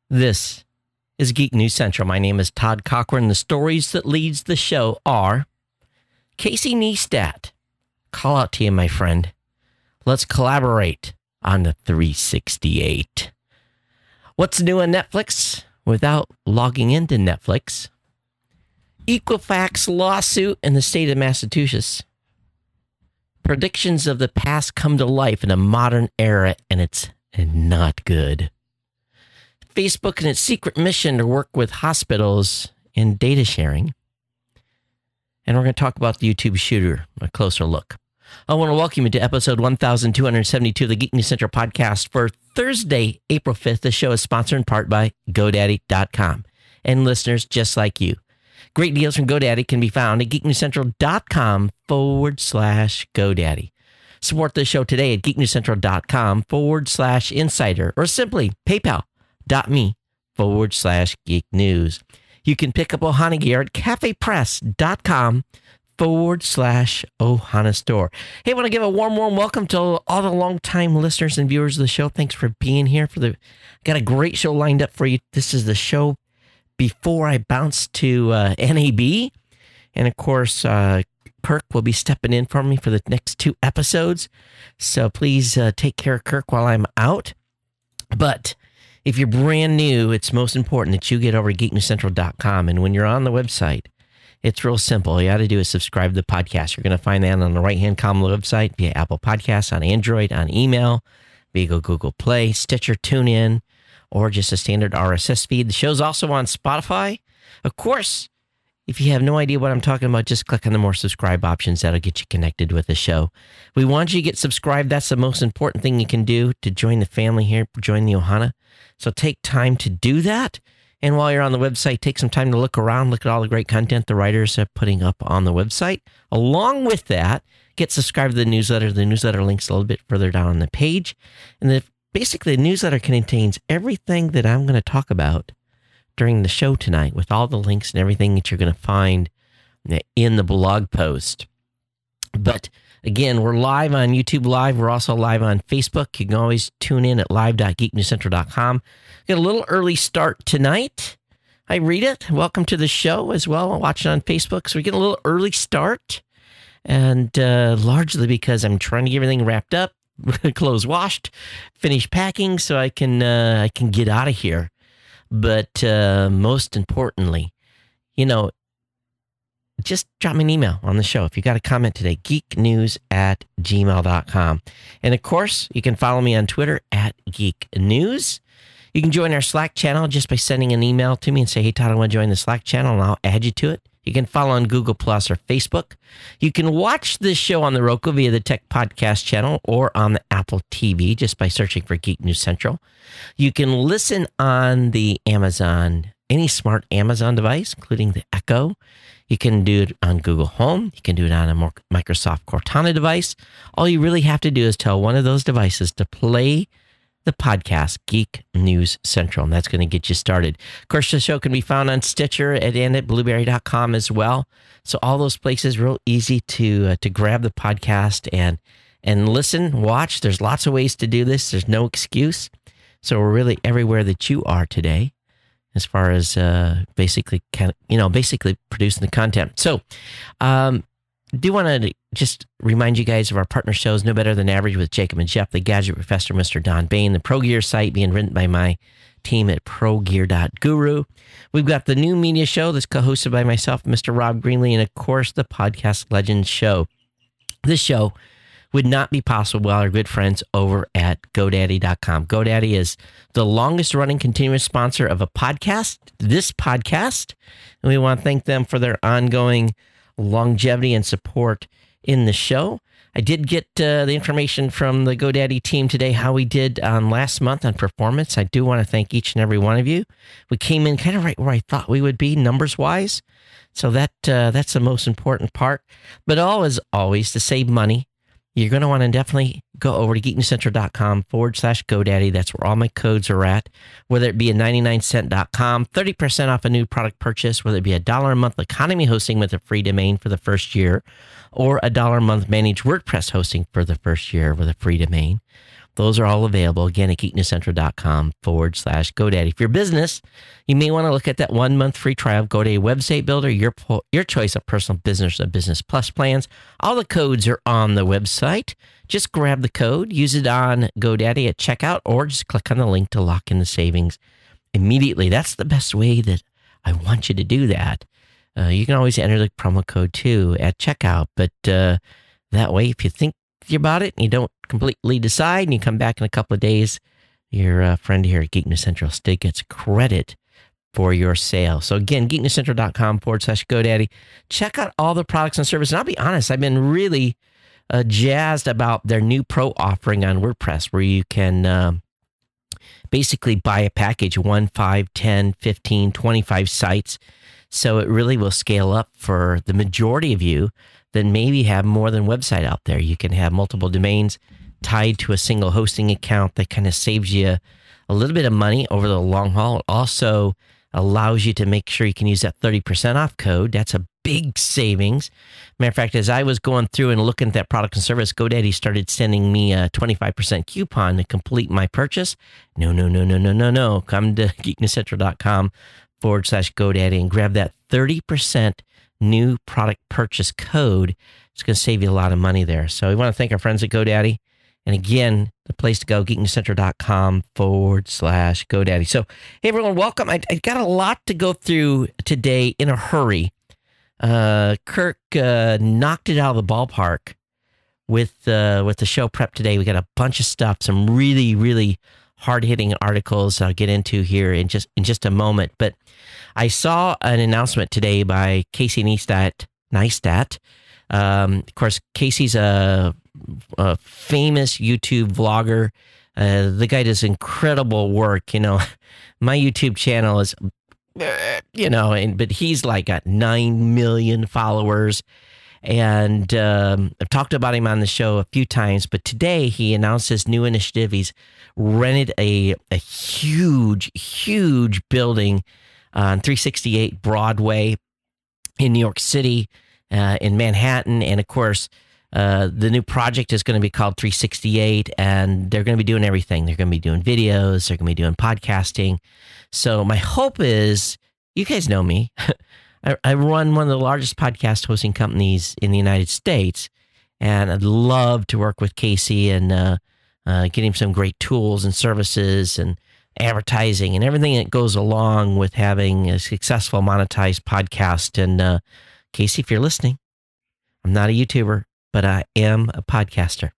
This is Geek News Central. My name is Todd Cochran. The stories that leads the show are Casey Neistat. Call out to you, my friend. Let's collaborate on the 368. What's new on Netflix without logging into Netflix? Equifax lawsuit in the state of Massachusetts. Predictions of the past come to life in a modern era, and it's not good. Facebook and its secret mission to work with hospitals in data sharing. And we're going to talk about the YouTube shooter, a closer look. I want to welcome you to episode 1272 of the Geek News Central podcast for Thursday, April 5th. The show is sponsored in part by GoDaddy.com and listeners just like you. Great deals from GoDaddy can be found at geeknewscentral.com/GoDaddy. Support the show today at geeknewscentral.com/insider or simply PayPal.me/Geek News. You can pick up Ohana gear at cafepress.com/Ohana store. Hey, I want to give a warm welcome to all the longtime listeners and viewers of the show. Thanks for being here. Got a great show lined up for you. This is the show before I bounce to NAB. And of course, Kirk will be stepping in for me for the next two episodes. So please take care of Kirk while I'm out. But if you're brand new, it's most important that you get over to geeknewscentral.com. And when you're on the website, it's real simple. All you got to do is subscribe to the podcast. You're going to find that on the right-hand column of the website via Apple Podcasts, on Android, on email, via Google Play, Stitcher, TuneIn, or just a standard RSS feed. The show's also on Spotify. Of course, if you have no idea what I'm talking about, just click on the more subscribe options. That'll get you connected with the show. We want you to get subscribed. That's the most important thing you can do to join the family here, join the Ohana. So take time to do that. And while you're on the website, take some time to look around, look at all the great content the writers are putting up on the website. Along with that, get subscribed to the newsletter. The newsletter link's a little bit further down on the page. And basically, the newsletter contains everything that I'm going to talk about during the show tonight, with all the links and everything that you're going to find in the blog post. But again, we're live on YouTube Live. We're also live on Facebook. You can always tune in at live.geeknewscentral.com. Got a little early start tonight. Hi, Rita. Welcome to the show as well. I'll watch it on Facebook. So we get a little early start, and largely because I'm trying to get everything wrapped up, clothes washed, finish packing so I can get out of here. But most importantly, just drop me an email on the show. If you got a comment today, geeknews@gmail.com. And of course, you can follow me on Twitter @geeknews. You can join our Slack channel just by sending an email to me and say, hey, Todd, I want to join the Slack channel, and I'll add you to it. You can follow on Google Plus or Facebook. You can watch this show on the Roku via the Tech Podcast channel or on the Apple TV just by searching for Geek News Central. You can listen on the Amazon, any smart Amazon device, including the Echo. You can do it on Google Home. You can do it on a Microsoft Cortana device. All you really have to do is tell one of those devices to play the podcast Geek News Central, and that's going to get you started. Of course, the show can be found on Stitcher and at blueberry.com as well. So all those places, real easy to grab the podcast and listen, watch. There's lots of ways to do this. There's no excuse. So we're really everywhere that you are today, as far as basically producing the content. So, do want to just remind you guys of our partner shows, No Better Than Average with Jacob and Jeff, The Gadget Professor, Mr. Don Bain, the Pro Gear site being written by my team at ProGear.guru. We've got the new media show that's co-hosted by myself, Mr. Rob Greenlee, and of course, the Podcast Legends show. This show would not be possible without our good friends over at GoDaddy.com. GoDaddy is the longest running continuous sponsor of a podcast, this podcast, and we want to thank them for their ongoing longevity and support in the show. I did get the information from the GoDaddy team today, how we did last month on performance. I do want to thank each and every one of you. We came in kind of right where I thought we would be numbers-wise, so that's the most important part. But always to save money, you're going to want to definitely go over to geeknewscentral.com/GoDaddy. That's where all my codes are at, whether it be a 99cent.com, 30% off a new product purchase, whether it be $1 a month economy hosting with a free domain for the first year, or $1 a month managed WordPress hosting for the first year with a free domain. Those are all available, again, at geeknewscentral.com/GoDaddy. For your business, you may want to look at that 1-month free trial of GoDaddy Website Builder, your choice of personal business or business plus plans. All the codes are on the website. Just grab the code, use it on GoDaddy at checkout, or just click on the link to lock in the savings immediately. That's the best way that I want you to do that. You can always enter the promo code too at checkout, but that way, if you think about it and you don't completely decide and you come back in a couple of days, your friend here at Geek News Central still gets credit for your sale. So again, geeknewscentral.com/GoDaddy. Check out all the products and services. And I'll be honest, I've been really jazzed about their new pro offering on WordPress, where you can basically buy a package, 1, 5, 10, 15, 25 sites. So it really will scale up for the majority of you that maybe have more than website out there. You can have multiple domains tied to a single hosting account that kind of saves you a little bit of money over the long haul. It also allows you to make sure you can use that 30% off code. That's a big savings. Matter of fact, as I was going through and looking at that product and service, GoDaddy started sending me a 25% coupon to complete my purchase. No. Come to geeknewscentral.com/GoDaddy and grab that 30% new product purchase code. It's going to save you a lot of money there. So we want to thank our friends at GoDaddy. And again, the place to go, geeknewscentral.com/GoDaddy. So, hey, everyone, welcome. I got a lot to go through today in a hurry. Kirk knocked it out of the ballpark with the show prep today. We got a bunch of stuff, some really, really hard-hitting articles I'll get into here in just a moment. But I saw an announcement today by Casey Neistat. Of course, Casey's a famous YouTube vlogger. The guy does incredible work. You know, my YouTube channel is, but he's like got 9 million followers. And I've talked about him on the show a few times, but today he announced his new initiative. He's rented a huge building on 368 Broadway in New York City, in Manhattan. And of course, the new project is going to be called 368, and they're going to be doing everything. They're going to be doing videos. They're going to be doing podcasting. So my hope is, you guys know me. I run one of the largest podcast hosting companies in the United States, and I'd love to work with Casey and get him some great tools and services and advertising and everything that goes along with having a successful monetized podcast. And Casey, if you're listening, I'm not a YouTuber, but I am a podcaster.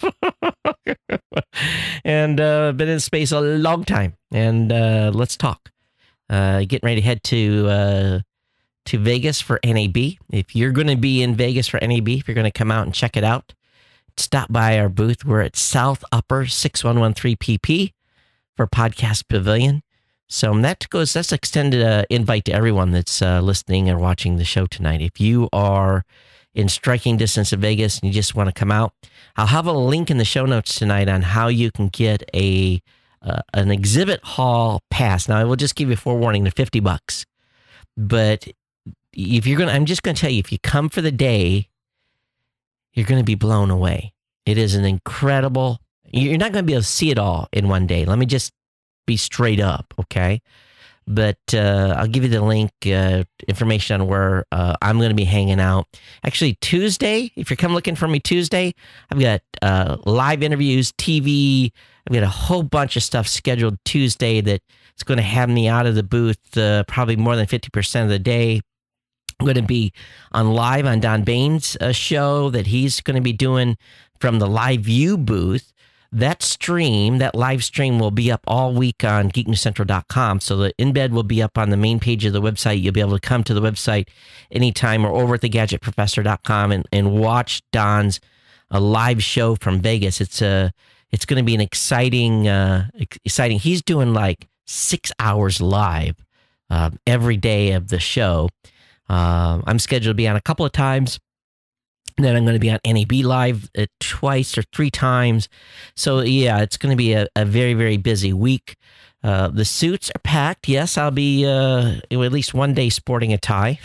And been in space a long time. And let's talk. Getting ready to head to Vegas for NAB. If you're going to be in Vegas for NAB, if you're going to come out and check it out, stop by our booth. We're at South Upper 6113 PP for Podcast Pavilion. So that's extended invite to everyone that's listening or watching the show tonight. If you are in striking distance of Vegas and you just want to come out, I'll have a link in the show notes tonight on how you can get an exhibit hall pass. Now, I will just give you a forewarning, they're $50. But if I'm just going to tell you, if you come for the day, you're going to be blown away. It is an incredible, you're not going to be able to see it all in one day. Let me just be straight up, okay? But I'll give you the link, information on where I'm going to be hanging out. Actually, Tuesday, if you're coming looking for me Tuesday, I've got live interviews, TV. I've got a whole bunch of stuff scheduled Tuesday that is going to have me out of the booth probably more than 50% of the day. I'm going to be live on Don Bain's show that he's going to be doing from the Live View booth. That live stream will be up all week on geeknewscentral.com. So the embed will be up on the main page of the website. You'll be able to come to the website anytime or over at thegadgetprofessor.com and watch Don's live show from Vegas. It's going to be an exciting. He's doing like 6 hours live every day of the show. I'm scheduled to be on a couple of times. Then I'm going to be on NAB Live twice or 3 times. So, yeah, it's going to be a very, very busy week. The suits are packed. Yes, I'll be at least one day sporting a tie.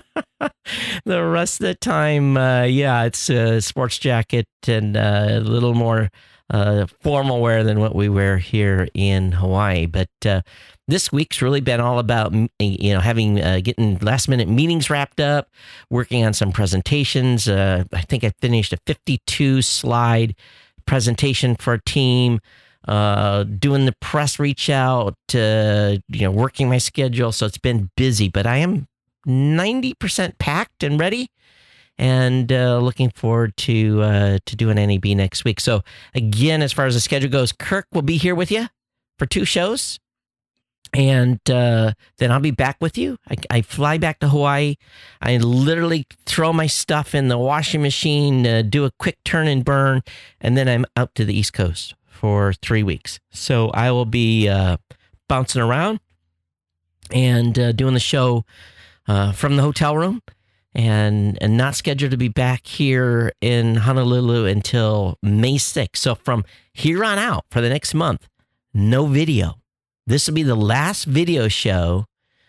The rest of the time, it's a sports jacket and a little more formal wear than what we wear here in Hawaii. But this week's really been all about having getting last minute meetings wrapped up, working on some presentations. I think I finished a 52 slide presentation for a team. Doing the press reach out, working my schedule. So it's been busy, but I am 90% packed and ready, and looking forward to doing NAB next week. So again, as far as the schedule goes, Kirk will be here with you for 2 shows, and then I'll be back with you. I fly back to Hawaii. I literally throw my stuff in the washing machine, do a quick turn and burn, and then I'm out to the East Coast for 3 weeks. So I will be bouncing around and doing the show from the hotel room, and not scheduled to be back here in Honolulu until May 6th. So from here on out, for the next month, no video. This will be the last video show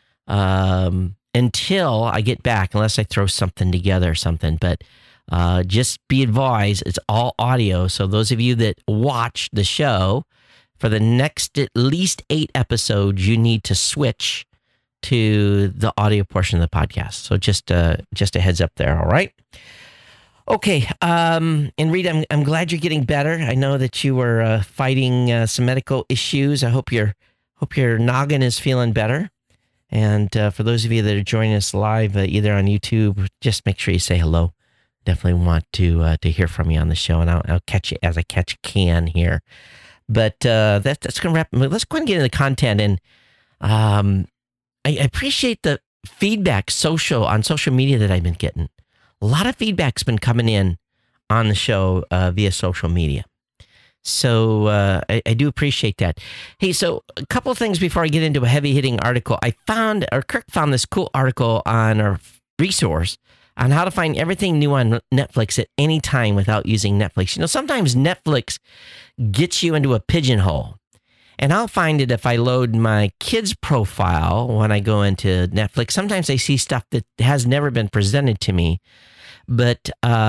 until I get back, unless I throw something together or something. But just be advised, it's all audio. So those of you that watch the show, for the next at least 8 episodes, you need to switch to the audio portion of the podcast. So just a heads up there. All right. Okay. And Rita, I'm glad you're getting better. I know that you were fighting some medical issues. I hope your noggin is feeling better. And for those of you that are joining us live, either on YouTube, just make sure you say hello. Definitely want to hear from you on the show, and I'll catch you as I catch a can here. But that's going to wrap. Let's go ahead and get into the content. And I appreciate the feedback on social media that I've been getting. A lot of feedback's been coming in on the show via social media. So I do appreciate that. Hey, so a couple of things before I get into a heavy-hitting article. Kirk found this cool article on our resource on how to find everything new on Netflix at any time without using Netflix. Sometimes Netflix gets you into a pigeonhole. And I'll find it if I load my kids' profile when I go into Netflix. Sometimes I see stuff that has never been presented to me. But,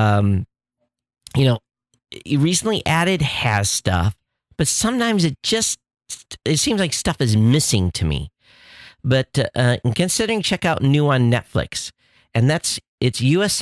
recently added has stuff, but sometimes it seems like stuff is missing to me. But considering check out new on Netflix. And it's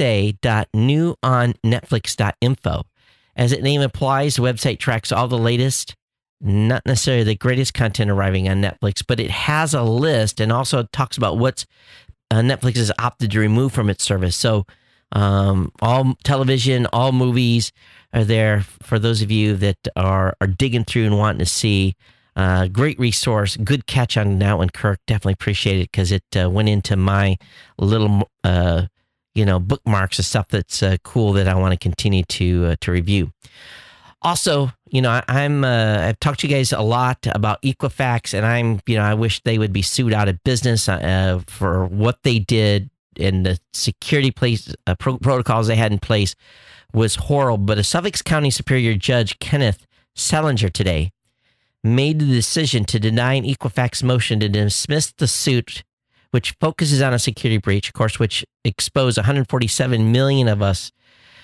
usa.newonnetflix.info. As its name implies, the website tracks all the latest, not necessarily the greatest content arriving on Netflix, but it has a list and also talks about what's Netflix has opted to remove from its service. So all television, all movies are there for those of you that are digging through and wanting to see. Great resource. Good catch on that one, Kirk. Definitely appreciate it because it went into my little bookmarks of stuff that's cool that I want to continue to review. Also, I've talked to you guys a lot about Equifax, and I wish they would be sued out of business for what they did, and the security protocols they had in place was horrible. But a Suffolk County Superior Judge, Kenneth Selinger, today made the decision to deny an Equifax motion to dismiss the suit, which focuses on a security breach, of course, which exposed 147 million of us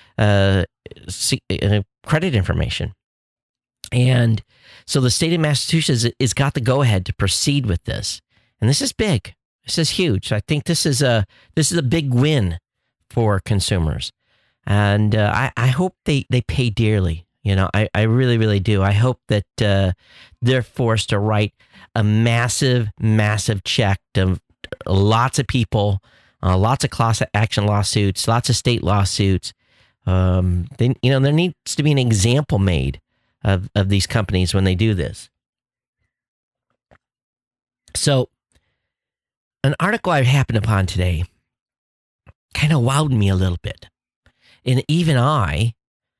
credit information. And so the state of Massachusetts has got the go-ahead to proceed with this. And this is big. This is huge. I think this is a big win for consumers. And I hope they pay dearly. I really, really do. I hope that they're forced to write a massive, massive check to lots of people, lots of class action lawsuits, lots of state lawsuits. There needs to be an example made of these companies when they do this. So an article I happened upon today kind of wowed me a little bit. And even I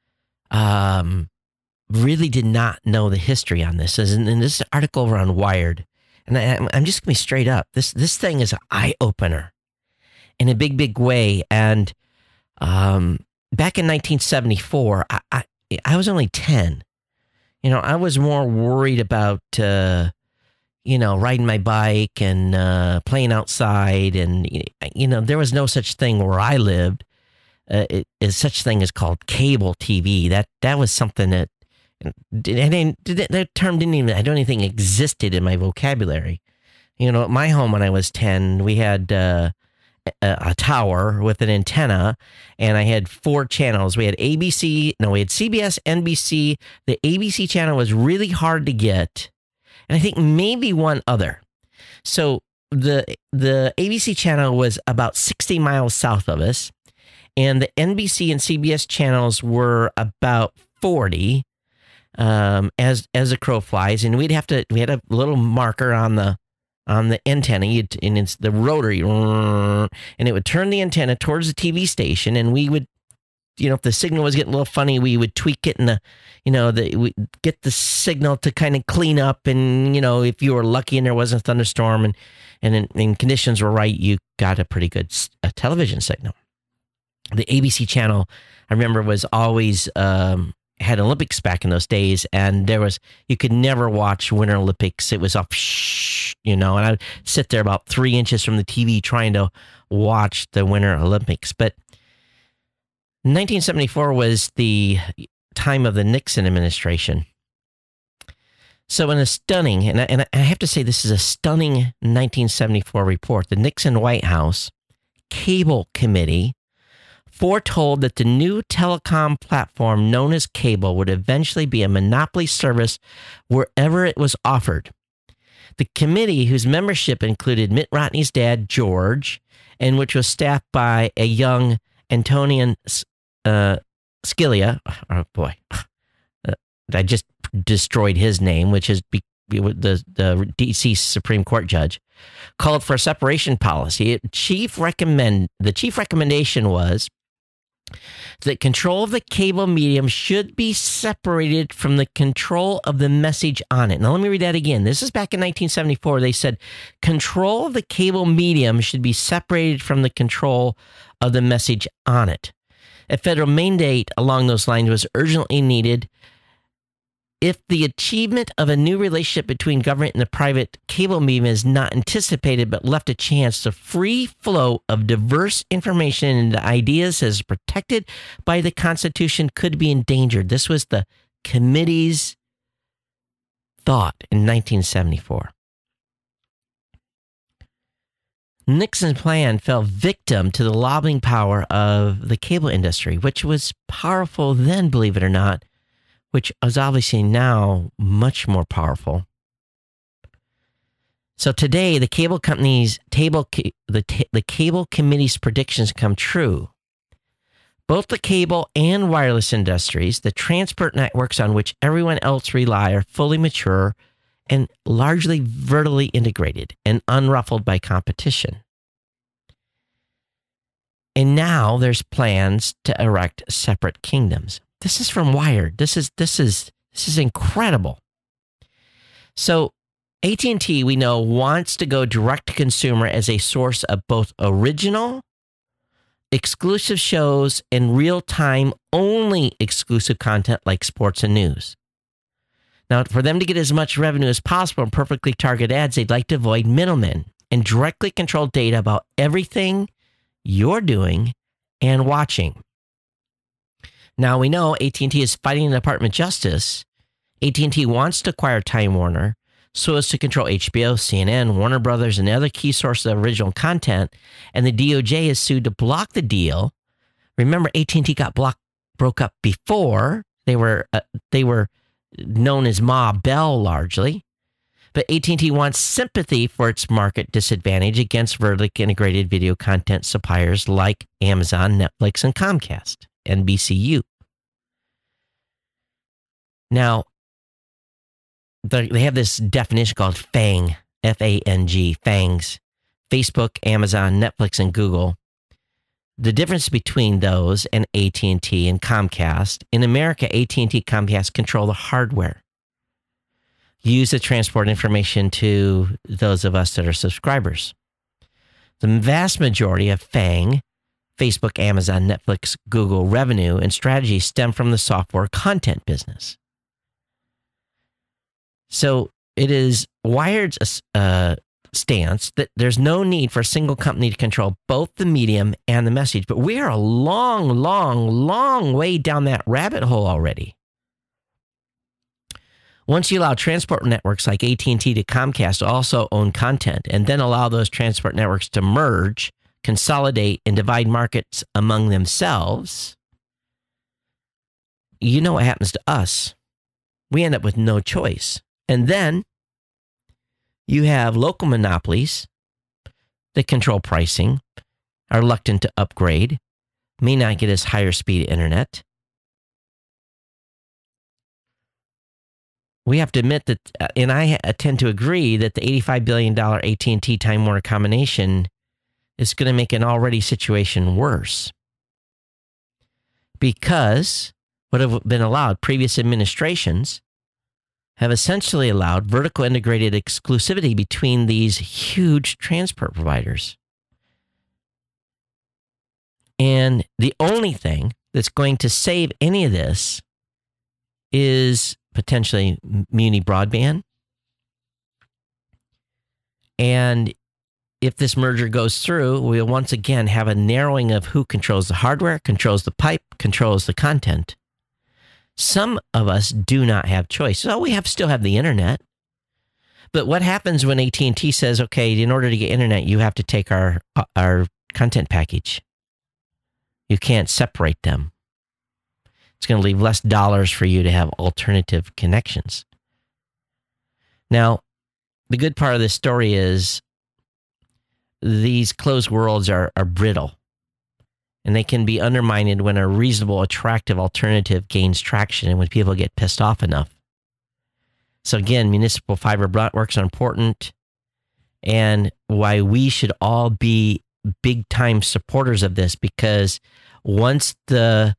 really did not know the history on this. And this article over on Wired. And I'm just going to be straight up. This thing is an eye-opener in a big, big way. And back in 1974, I was only 10. I was more worried about, riding my bike and playing outside. And, there was no such thing where I lived. Such thing is called cable TV. That was something that, That term I don't even think existed in my vocabulary. You know, at my home when I was 10, we had a tower with an antenna, and I had 4 channels. We had we had CBS, NBC. The ABC channel was really hard to get, and I think maybe one other. So the ABC channel was about 60 miles south of us, and the NBC and CBS channels were about 40. As a crow flies, and we had a little marker on the antenna, and it's the rotary, and it would turn the antenna towards the TV station, and we would, if the signal was getting a little funny, we would tweak it, and we get the signal to kind of clean up, and if you were lucky and there wasn't a thunderstorm and conditions were right, you got a pretty good television signal. The ABC channel, I remember, was always had Olympics back in those days, and you could never watch Winter Olympics. It was off, and I would sit there about 3 inches from the TV trying to watch the Winter Olympics. But 1974 was the time of the Nixon administration. So in a stunning, and I have to say this is a stunning 1974 report, the Nixon White House Cable Committee foretold that the new telecom platform known as cable would eventually be a monopoly service wherever it was offered. The committee, whose membership included Mitt Romney's dad, George, and which was staffed by a young Antonin Scalia, oh boy, I just destroyed his name, which is the D.C. Supreme Court judge, called for a separation policy. The chief recommendation was that control of the cable medium should be separated from the control of the message on it. Now, let me read that again. This is back in 1974. They said control of the cable medium should be separated from the control of the message on it. A federal mandate along those lines was urgently needed if the achievement of a new relationship between government and the private cable medium is not anticipated but left a chance, the free flow of diverse information and ideas as protected by the Constitution could be endangered. This was the committee's thought in 1974. Nixon's plan fell victim to the lobbying power of the cable industry, which was powerful then, believe it or not, which is obviously now much more powerful. So today, the cable company's the cable committee's predictions come true. Both the cable and wireless industries, the transport networks on which everyone else rely, are fully mature and largely vertically integrated and unruffled by competition. And now there's plans to erect separate kingdoms. This is from Wired. This is incredible. So AT&T, we know, wants to go direct to consumer as a source of both original, exclusive shows and real-time only exclusive content like sports and news. Now, for them to get as much revenue as possible and perfectly target ads, they'd like to avoid middlemen and directly control data about everything you're doing and watching. Now, we know AT&T is fighting the Department of Justice. AT&T wants to acquire Time Warner so as to control HBO, CNN, Warner Brothers, and other key sources of original content, and the DOJ is sued to block the deal. Remember, AT&T got broke up before. They were known as Ma Bell largely, but AT&T wants sympathy for its market disadvantage against vertically integrated video content suppliers like Amazon, Netflix, and Comcast. NBCU. Now, they have this definition called FANG, F-A-N-G, FANGs, Facebook, Amazon, Netflix, and Google. The difference between those and AT&T and Comcast, in America, AT&T, Comcast control the hardware, use to transport information to those of us that are subscribers. The vast majority of FANG, Facebook, Amazon, Netflix, Google revenue and strategy stem from the software content business. So it is Wired's stance that there's no need for a single company to control both the medium and the message. But we are a long, long, long way down that rabbit hole already. Once you allow transport networks like AT&T to Comcast to also own content, and then allow those transport networks to merge, consolidate, and divide markets among themselves, you know what happens to us. We end up with no choice. And then you have local monopolies that control pricing, are reluctant to upgrade, may not get us higher speed internet. We have to admit that, and I tend to agree, that the $85 billion AT&T Time Warner combination is going to make an already situation worse. Because what have been allowed, previous administrations have essentially allowed vertical integrated exclusivity between these huge transport providers. And the only thing that's going to save any of this is potentially muni broadband. And if this merger goes through, we'll once again have a narrowing of who controls the hardware, controls the pipe, controls the content. Some of us do not have choice. So we still have the internet. But what happens when AT&T says, okay, in order to get internet, you have to take our content package. You can't separate them. It's going to leave less dollars for you to have alternative connections. Now, the good part of this story is these closed worlds are brittle, and they can be undermined when a reasonable, attractive alternative gains traction and when people get pissed off enough. So again, municipal fiber networks are important, and why we should all be big-time supporters of this, because once the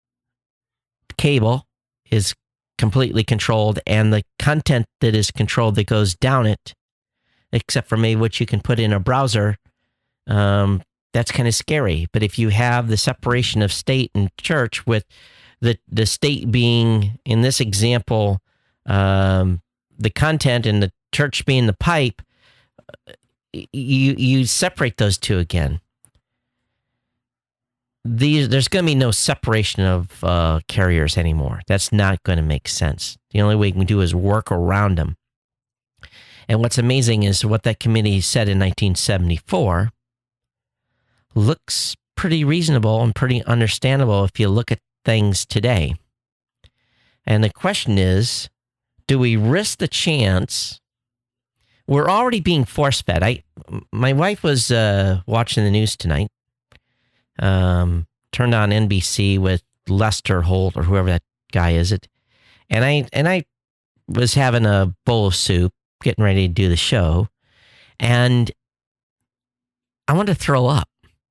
cable is completely controlled and the content that is controlled that goes down it, except for maybe what you can put in a browser, that's kind of scary. But if you have the separation of state and church, with the state being, in this example, the content, and the church being the pipe, you separate those two again. There's going to be no separation of carriers anymore. That's not going to make sense. The only way we can do is work around them. And what's amazing is what that committee said in 1974 looks pretty reasonable and pretty understandable if you look at things today. And the question is, do we risk the chance? We're already being force-fed. My wife was watching the news tonight. Turned on NBC with Lester Holt or whoever that guy is. And I was having a bowl of soup, getting ready to do the show, and I wanted to throw up.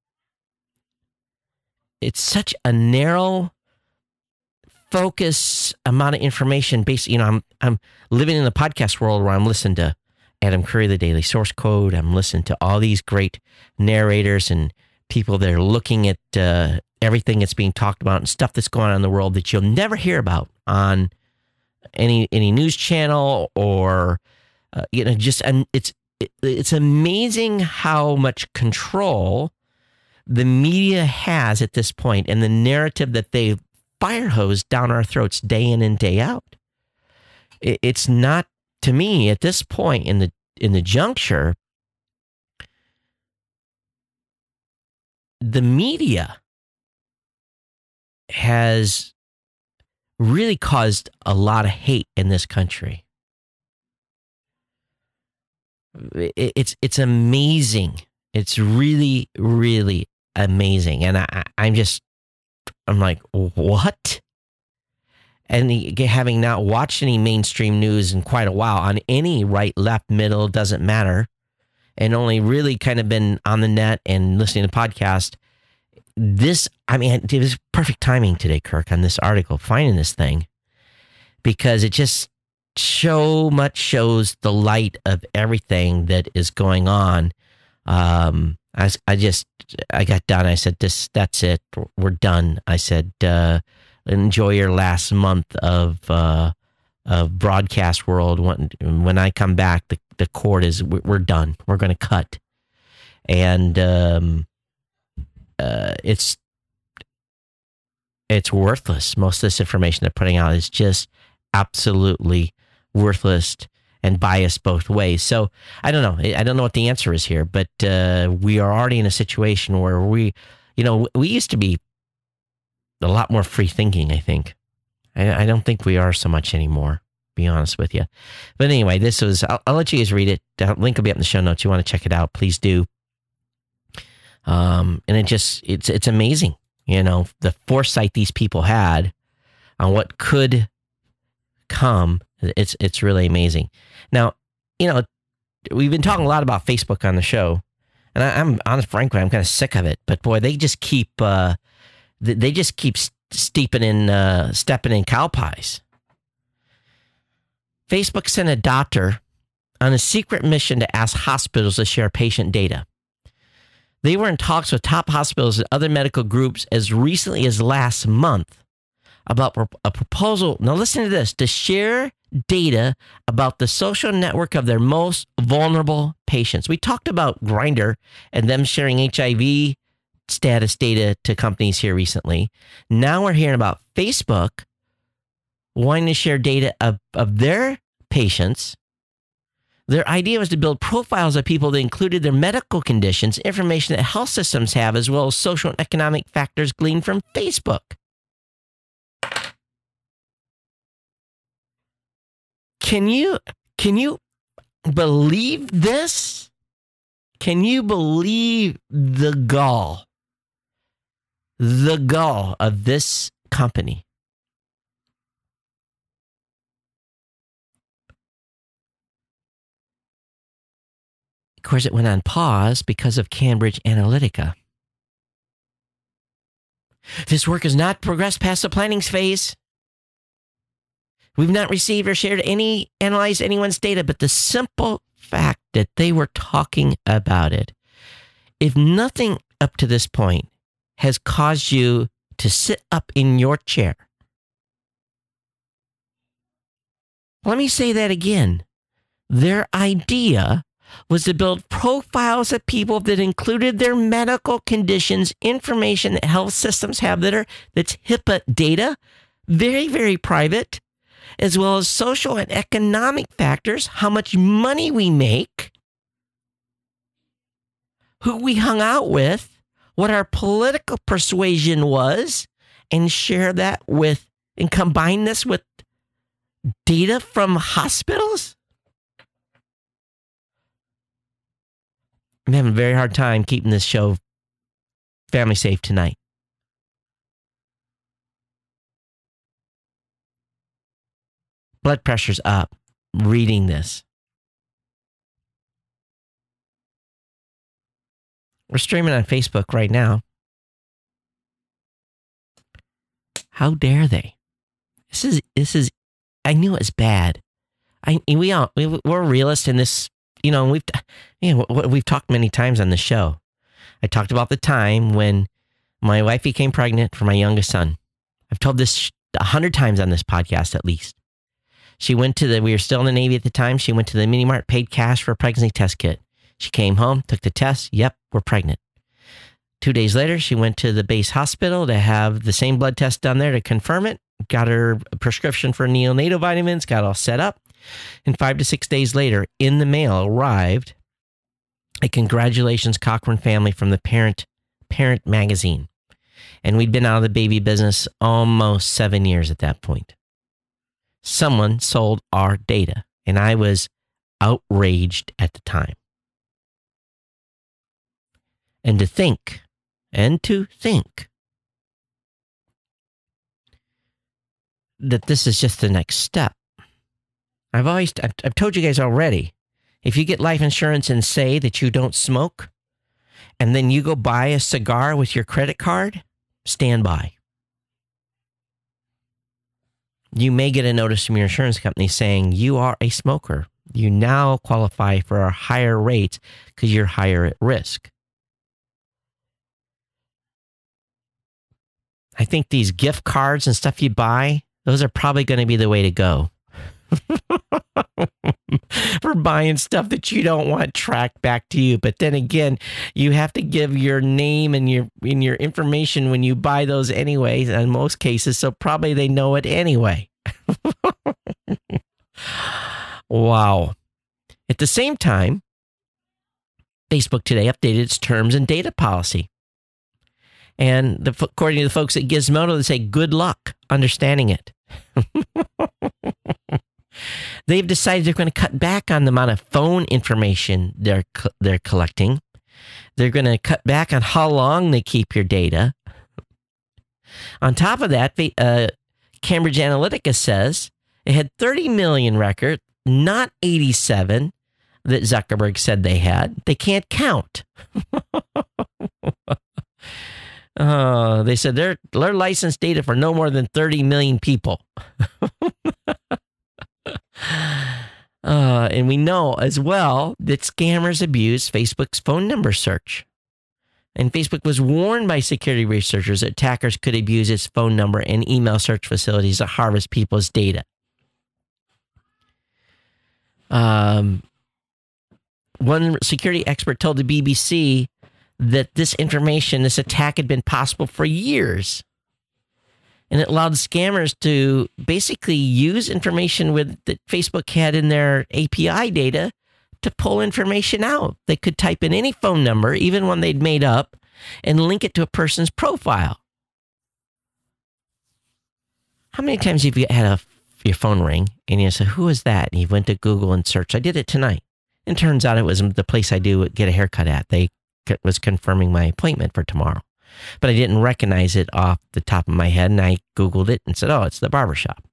It's such a narrow focus amount of information. Basically, I'm living in the podcast world where I'm listening to Adam Curry, the Daily Source Code. I'm listening to all these great narrators and people that are looking at everything that's being talked about and stuff that's going on in the world that you'll never hear about on any news channel or it's amazing how much control the media has at this point, and the narrative that they fire hose down our throats day in and day out. It's not, to me, at this point in the juncture, the media has really caused a lot of hate in this country. It's amazing. It's really, really amazing. And I'm like, what? And having not watched any mainstream news in quite a while on any right, left, middle, doesn't matter, and only really kind of been on the net and listening to podcasts, it was perfect timing today, Kirk, on this article, finding this thing, because it just so much shows the light of everything that is going on. I got done. I said, that's it. We're done. I said, enjoy your last month of broadcast world. When I come back, the cord is, we're done. We're going to cut. And, it's worthless. Most of this information they're putting out is just absolutely worthless and biased both ways. So I don't know. I don't know what the answer is here, but we are already in a situation where we used to be a lot more free thinking, I think. I don't think we are so much anymore, to be honest with you. But anyway, I'll let you guys read it. The link will be up in the show notes. You want to check it out, please do. And it's amazing, the foresight these people had on what could come. It's really amazing. Now, we've been talking a lot about Facebook on the show, and I'm honest, frankly, I'm kind of sick of it. But boy, they just keep stepping in cow pies. Facebook sent a doctor on a secret mission to ask hospitals to share patient data. They were in talks with top hospitals and other medical groups as recently as last month about a proposal, now listen to this, to share data about the social network of their most vulnerable patients. We talked about Grindr and them sharing HIV status data to companies here recently. Now we're hearing about Facebook wanting to share data of their patients. Their idea was to build profiles of people that included their medical conditions, information that health systems have, as well as social and economic factors gleaned from Facebook. Can you believe this? Can you believe the gall of this company? Of course, it went on pause because of Cambridge Analytica. This work has not progressed past the planning phase. We've not received or analyzed anyone's data, but the simple fact that they were talking about it, if nothing up to this point has caused you to sit up in your chair. Let me say that again. Their idea was to build profiles of people that included their medical conditions, information that health systems have that's HIPAA data, very, very private, as well as social and economic factors, how much money we make, who we hung out with, what our political persuasion was, and share that with, and combine this with data from hospitals? I'm having a very hard time keeping this show family safe tonight. Blood pressure's up reading this. We're streaming on Facebook right now. How dare they? This is. I knew it was bad. We're realists in this. We've talked many times on the show. I talked about the time when my wife became pregnant for my youngest son. I've told this 100 times on this podcast at least. We were still in the Navy at the time. She went to the mini mart, paid cash for a pregnancy test kit. She came home, took the test. Yep, we're pregnant. 2 days later, she went to the base hospital to have the same blood test done there to confirm it. Got her prescription for neonatal vitamins, got all set up. And 5 to 6 days later, in the mail arrived a congratulations Cochran family from the Parent magazine. And we'd been out of the baby business almost 7 years at that point. Someone sold our data, and I was outraged at the time. And to think that this is just the next step. I've told you guys already, if you get life insurance and say that you don't smoke, and then you go buy a cigar with your credit card, stand by. You may get a notice from your insurance company saying you are a smoker. You now qualify for our higher rates because you're higher at risk. I think these gift cards and stuff you buy, those are probably going to be the way to go. For buying stuff that you don't want tracked back to you. But then again, you have to give your name and your information when you buy those anyways, in most cases, so probably they know it anyway. Wow. At the same time, Facebook today updated its terms and data policy. And according to the folks at Gizmodo, they say, good luck understanding it. They've decided they're going to cut back on the amount of phone information they're collecting. They're going to cut back on how long they keep your data. On top of that, Cambridge Analytica says it had 30 million records, not 87 that Zuckerberg said they had. They can't count. They said they're licensed data for no more than 30 million people. And we know as well that scammers abuse Facebook's phone number search. And Facebook was warned by security researchers that attackers could abuse its phone number and email search facilities to harvest people's data. One security expert told the BBC that this attack had been possible for years. And it allowed scammers to basically use information that Facebook had in their API data to pull information out. They could type in any phone number, even one they'd made up, and link it to a person's profile. How many times have you had your phone ring and you say, who is that? And you went to Google and searched. I did it tonight. And turns out it was the place I do get a haircut at. They was confirming my appointment for tomorrow. But I didn't recognize it off the top of my head, and I Googled it and said, oh, it's the barbershop.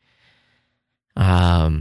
A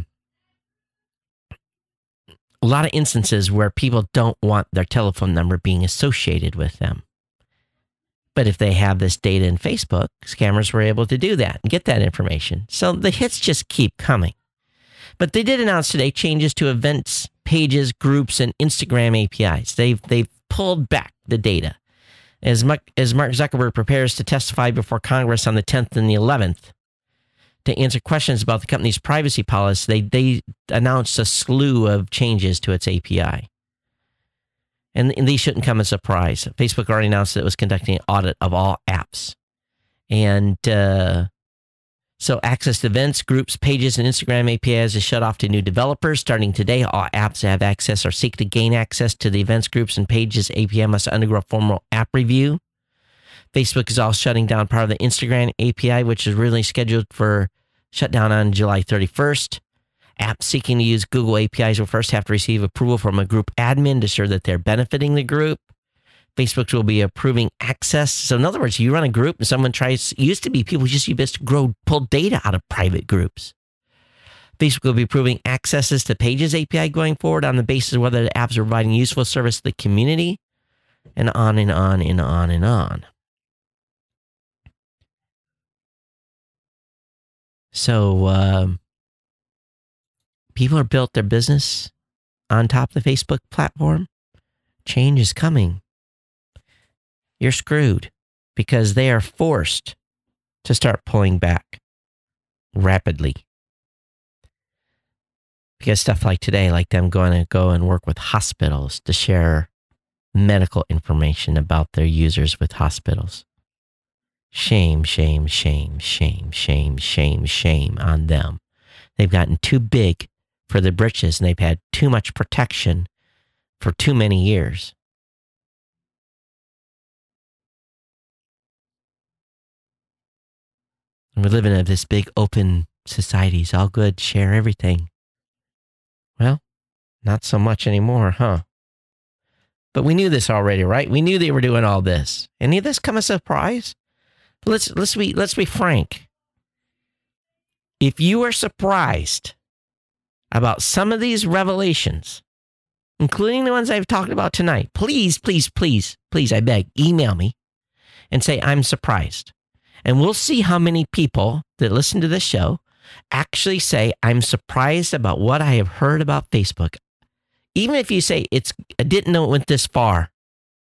lot of instances where people don't want their telephone number being associated with them. But if they have this data in Facebook, scammers were able to do that and get that information. So the hits just keep coming. But they did announce today changes to events, pages, groups, and Instagram APIs. They've pulled back the data. As Mark Zuckerberg prepares to testify before Congress on the 10th and the 11th to answer questions about the company's privacy policy, they announced a slew of changes to its API. And these shouldn't come as a surprise. Facebook already announced that it was conducting an audit of all apps. And so access to events, groups, pages, and Instagram APIs is shut off to new developers. Starting today, all apps that have access or seek to gain access to the events, groups, and pages API must undergo a formal app review. Facebook is also shutting down part of the Instagram API, which is really scheduled for shutdown on July 31st. Apps seeking to use Google APIs will first have to receive approval from a group admin to ensure that they're benefiting the group. Facebook will be approving access. So in other words, you run a group and someone used to be people just used to pull data out of private groups. Facebook will be approving accesses to Pages API going forward on the basis of whether the apps are providing useful service to the community, and on and on and on and on. So people have built their business on top of the Facebook platform. Change is coming. You're screwed because they are forced to start pulling back rapidly. Because stuff like today, like them going to go and work with hospitals to share medical information about their users with hospitals. Shame, shame, shame, shame, shame, shame, shame on them. They've gotten too big for their britches and they've had too much protection for too many years. And we live in this big open society. It's all good. Share everything. Well, not so much anymore, huh? But we knew this already, right? We knew they were doing all this. Any of this come as a surprise? Let's be frank. If you are surprised about some of these revelations, including the ones I've talked about tonight, please, please, please, please, I beg, email me and say, I'm surprised. And we'll see how many people that listen to this show actually say, I'm surprised about what I have heard about Facebook. Even if you say, I didn't know it went this far.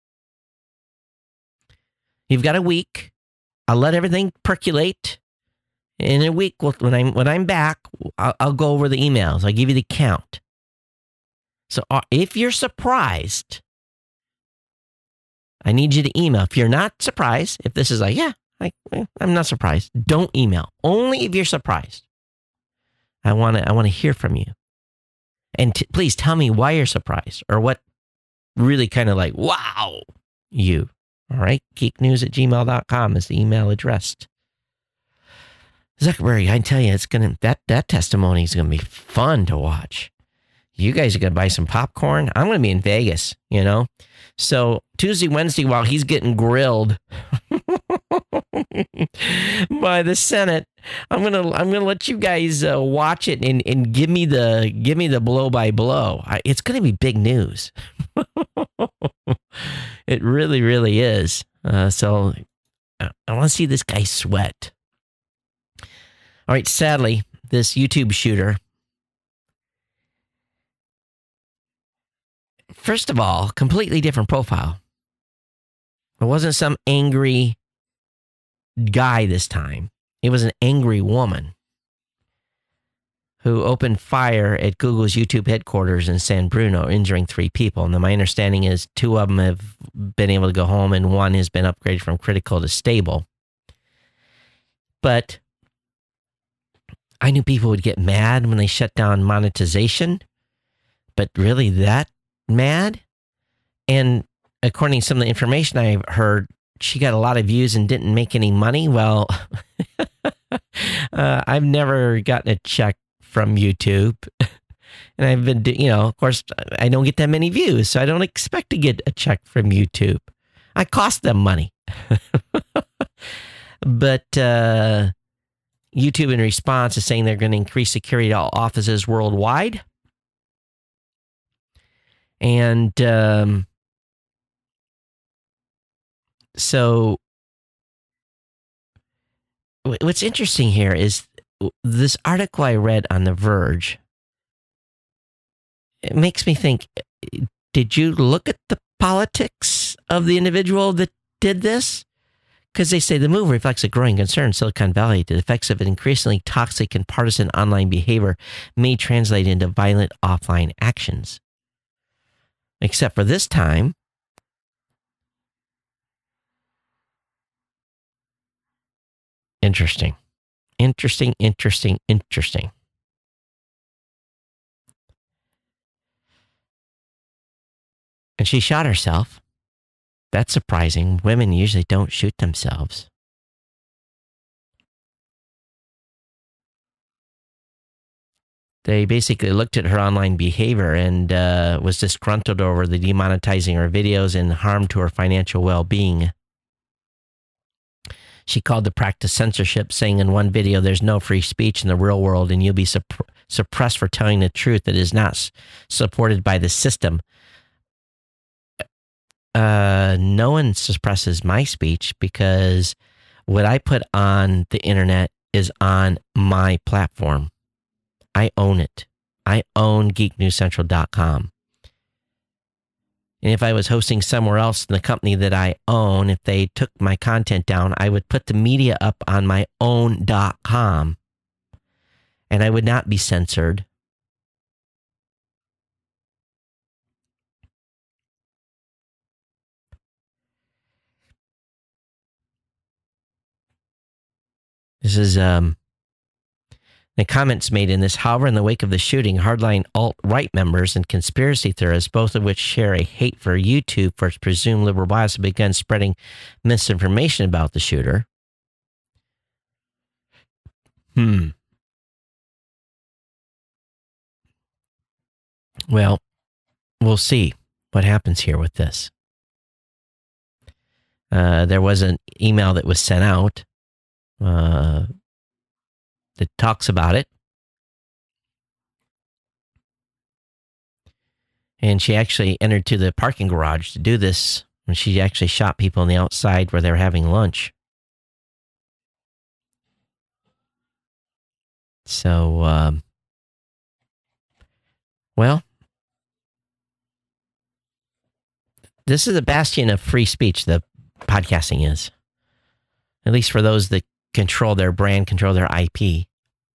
You've got a week. I'll let everything percolate. In a week, when I'm back, I'll go over the emails. I'll give you the count. So if you're surprised, I need you to email. If you're not surprised, if this is like, I'm not surprised, don't email. Only if you're surprised. I want to hear from you. And please tell me why you're surprised or what really kind of like, wow, you. All right. geeknews@gmail.com is the email address. Zuckerberg, I tell you, that testimony is going to be fun to watch. You guys are going to buy some popcorn. I'm going to be in Vegas, So Tuesday, Wednesday, while he's getting grilled by the Senate, I'm gonna let you guys watch it and give me the blow by blow. It's going to be big news. It really, really is. So I want to see this guy sweat. All right. Sadly, this YouTube shooter. First of all, completely different profile. It wasn't some angry guy this time. It was an angry woman who opened fire at Google's YouTube headquarters in San Bruno, injuring 3 people. And my understanding is 2 of them have been able to go home and 1 has been upgraded from critical to stable. But I knew people would get mad when they shut down monetization, but really that mad? And according to some of the information I heard, she got a lot of views and didn't make any money. Well, I've never gotten a check from YouTube. And I've been, of course, I don't get that many views, so I don't expect to get a check from YouTube. I cost them money. But YouTube in response is saying they're going to increase security at all offices worldwide. And so what's interesting here is this article I read on The Verge. It makes me think, did you look at the politics of the individual that did this? Because they say the move reflects a growing concern in Silicon Valley. The effects of an increasingly toxic and partisan online behavior may translate into violent offline actions. Except for this time, interesting. And she shot herself. That's surprising. Women usually don't shoot themselves. They basically looked at her online behavior and was disgruntled over the demonetizing her videos and harm to her financial well-being. She called the practice censorship, saying in one video, "There's no free speech in the real world, and you'll be suppressed for telling the truth that is not supported by the system." No one suppresses my speech because what I put on the internet is on my platform. I own it. I own geeknewscentral.com. And if I was hosting somewhere else in the company that I own, if they took my content down, I would put the media up on my own .com. And I would not be censored. This is the comments made in this. However, in the wake of the shooting, hardline alt-right members and conspiracy theorists, both of which share a hate for YouTube for its presumed liberal bias, have begun spreading misinformation about the shooter. Well, we'll see what happens here with this. There was an email that was sent out that talks about it. And she actually entered to the parking garage to do this. And she actually shot people on the outside where they were having lunch. So, well, this is a bastion of free speech, the podcasting is. At least for those that control their brand, control their IP.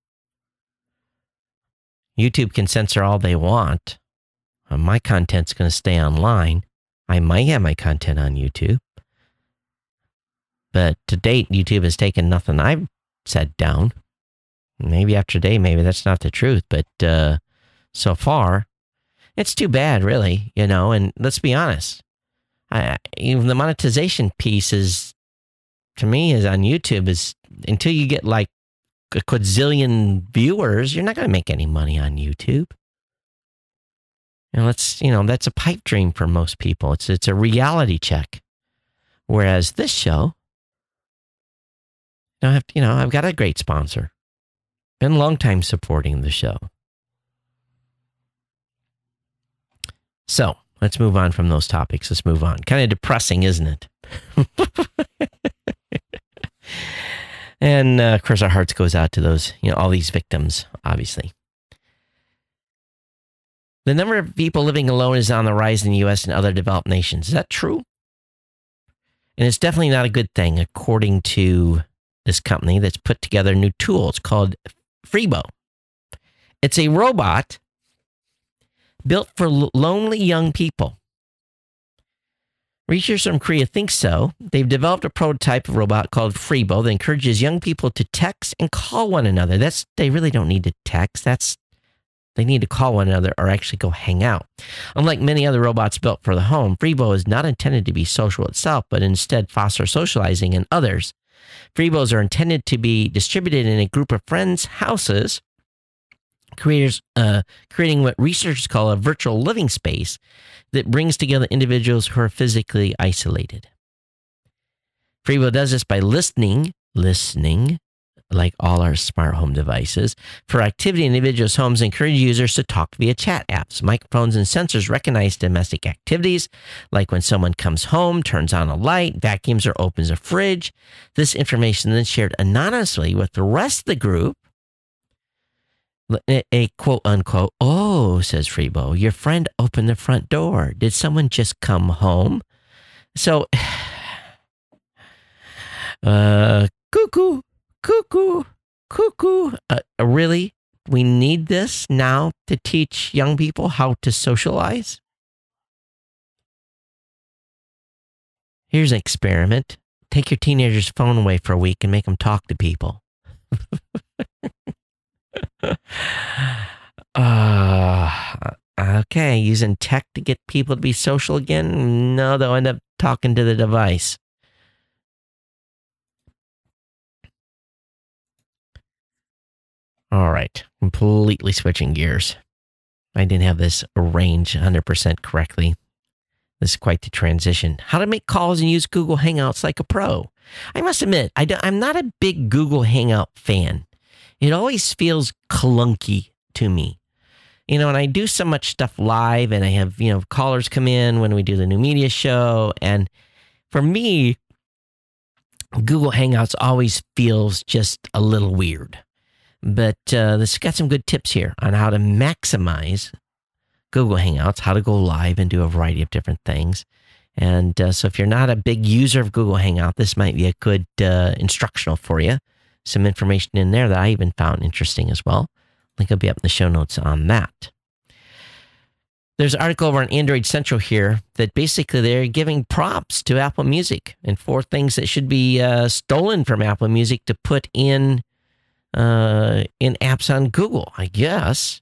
YouTube can censor all they want. My content's going to stay online. I might have my content on YouTube. But to date, YouTube has taken nothing I've said down. maybe after today, maybe that's not the truth. But so far, it's too bad, really, and let's be honest. Even the monetization piece is, to me, is on YouTube is until you get like a quadrillion viewers, you're not going to make any money on YouTube. And that's a pipe dream for most people. It's a reality check. Whereas this show, I've got a great sponsor. Been a long time supporting the show. So let's move on from those topics. Let's move on. Kind of depressing, isn't it? And of course, our hearts goes out to those, all these victims, obviously. The number of people living alone is on the rise in the U.S. and other developed nations. Is that true? And it's definitely not a good thing, according to this company that's put together a new tool. It's called Freebo. It's a robot built for lonely young people. Researchers from Korea think so. They've developed a prototype of robot called Freebo that encourages young people to text and call one another. They really don't need to text. They need to call one another or actually go hang out. Unlike many other robots built for the home, Freebo is not intended to be social itself, but instead foster socializing in others. Freebos are intended to be distributed in a group of friends' houses, creating what researchers call a virtual living space that brings together individuals who are physically isolated. Freebo does this by listening, like all our smart home devices, for activity in individuals' homes, encourage users to talk via chat apps. Microphones and sensors recognize domestic activities, like when someone comes home, turns on a light, vacuums, or opens a fridge. This information then shared anonymously with the rest of the group. A quote-unquote, "Oh," says Freebo, "your friend opened the front door. Did someone just come home?" So, cuckoo. Really? We need this now to teach young people how to socialize? Here's an experiment. Take your teenager's phone away for a week and make them talk to people. Okay, using tech to get people to be social again? No, they'll end up talking to the device. All right, completely switching gears. I didn't have this arranged 100% correctly. This is quite the transition. How to make calls and use Google Hangouts like a pro. I must admit, I'm not a big Google Hangout fan. It always feels clunky to me. And I do so much stuff live, and I have, callers come in when we do the new media show. And for me, Google Hangouts always feels just a little weird. But this got some good tips here on how to maximize Google Hangouts, how to go live and do a variety of different things. And so if you're not a big user of Google Hangout, this might be a good instructional for you. Some information in there that I even found interesting as well. Link will be up in the show notes on that. There's an article over on Android Central here that basically they're giving props to Apple Music and 4 things that should be stolen from Apple Music to put in apps on Google, I guess.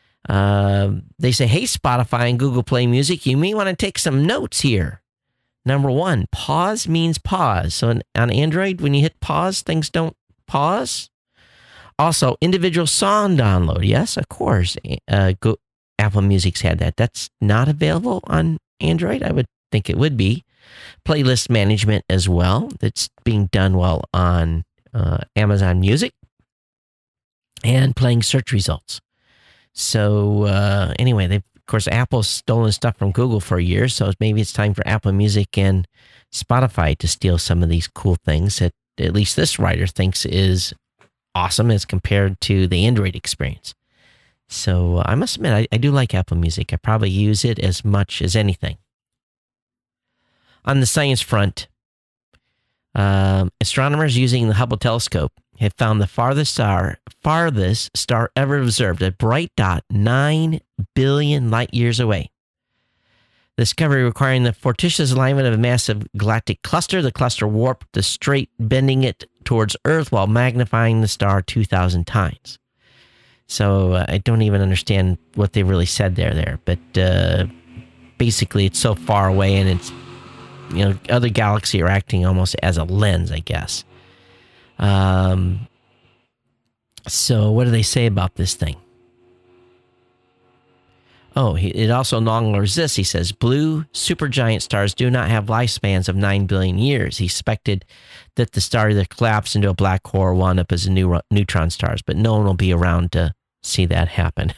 They say, hey, Spotify and Google Play Music, you may want to take some notes here. Number 1, pause means pause. So on Android, when you hit pause, things don't pause. Also, individual song download. Yes, of course. Apple Music's had that. That's not available on Android. I would think it would be. Playlist management as well. That's being done well on Amazon Music. And playing search results. So anyway, of course, Apple's stolen stuff from Google for years, so maybe it's time for Apple Music and Spotify to steal some of these cool things that at least this writer thinks is awesome as compared to the Android experience. So I must admit, I do like Apple Music. I probably use it as much as anything. On the science front, astronomers using the Hubble telescope have found the farthest star ever observed, a bright dot 9 billion light years away. The discovery requiring the fortuitous alignment of a massive galactic cluster. The cluster warped the straight, bending it towards Earth while magnifying the star 2,000 times. So I don't even understand what they really said there. But basically, it's so far away, and it's, other galaxies are acting almost as a lens, I guess. So what do they say about this thing? Oh, it also no longer exists. He says, blue supergiant stars do not have lifespans of 9 billion years. He expected that the star either collapsed into a black hole or wound up as a neutron stars, but no one will be around to see that happen.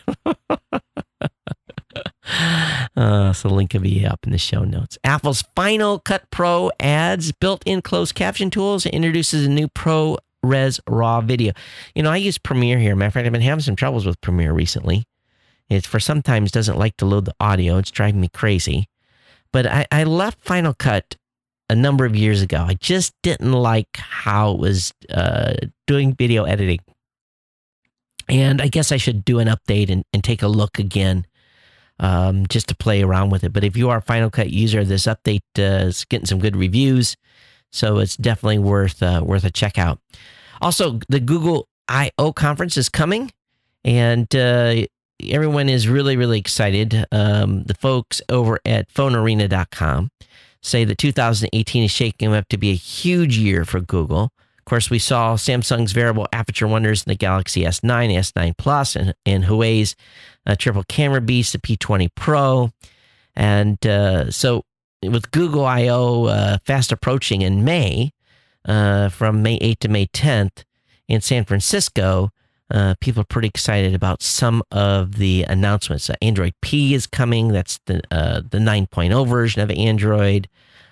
So the link will be up in the show notes. Apple's Final Cut Pro adds built-in closed caption tools and introduces a new ProRes RAW video. I use Premiere here. Matter of fact, I've been having some troubles with Premiere recently. It for sometimes doesn't like to load the audio. It's driving me crazy. But I left Final Cut a number of years ago. I just didn't like how it was doing video editing. And I guess I should do an update and take a look again just to play around with it. But if you are a Final Cut user, this update is getting some good reviews. So it's definitely worth a check out. Also, the Google I/O conference is coming. And everyone is really, really excited. The folks over at phonearena.com say that 2018 is shaping up to be a huge year for Google. Of course, we saw Samsung's variable aperture wonders in the Galaxy S9, S9 Plus, and Huawei's triple camera beast, the P20 Pro. And so with Google I/O fast approaching in May, from May 8th to May 10th in San Francisco, people are pretty excited about some of the announcements. Android P is coming. That's the 9.0 version of Android.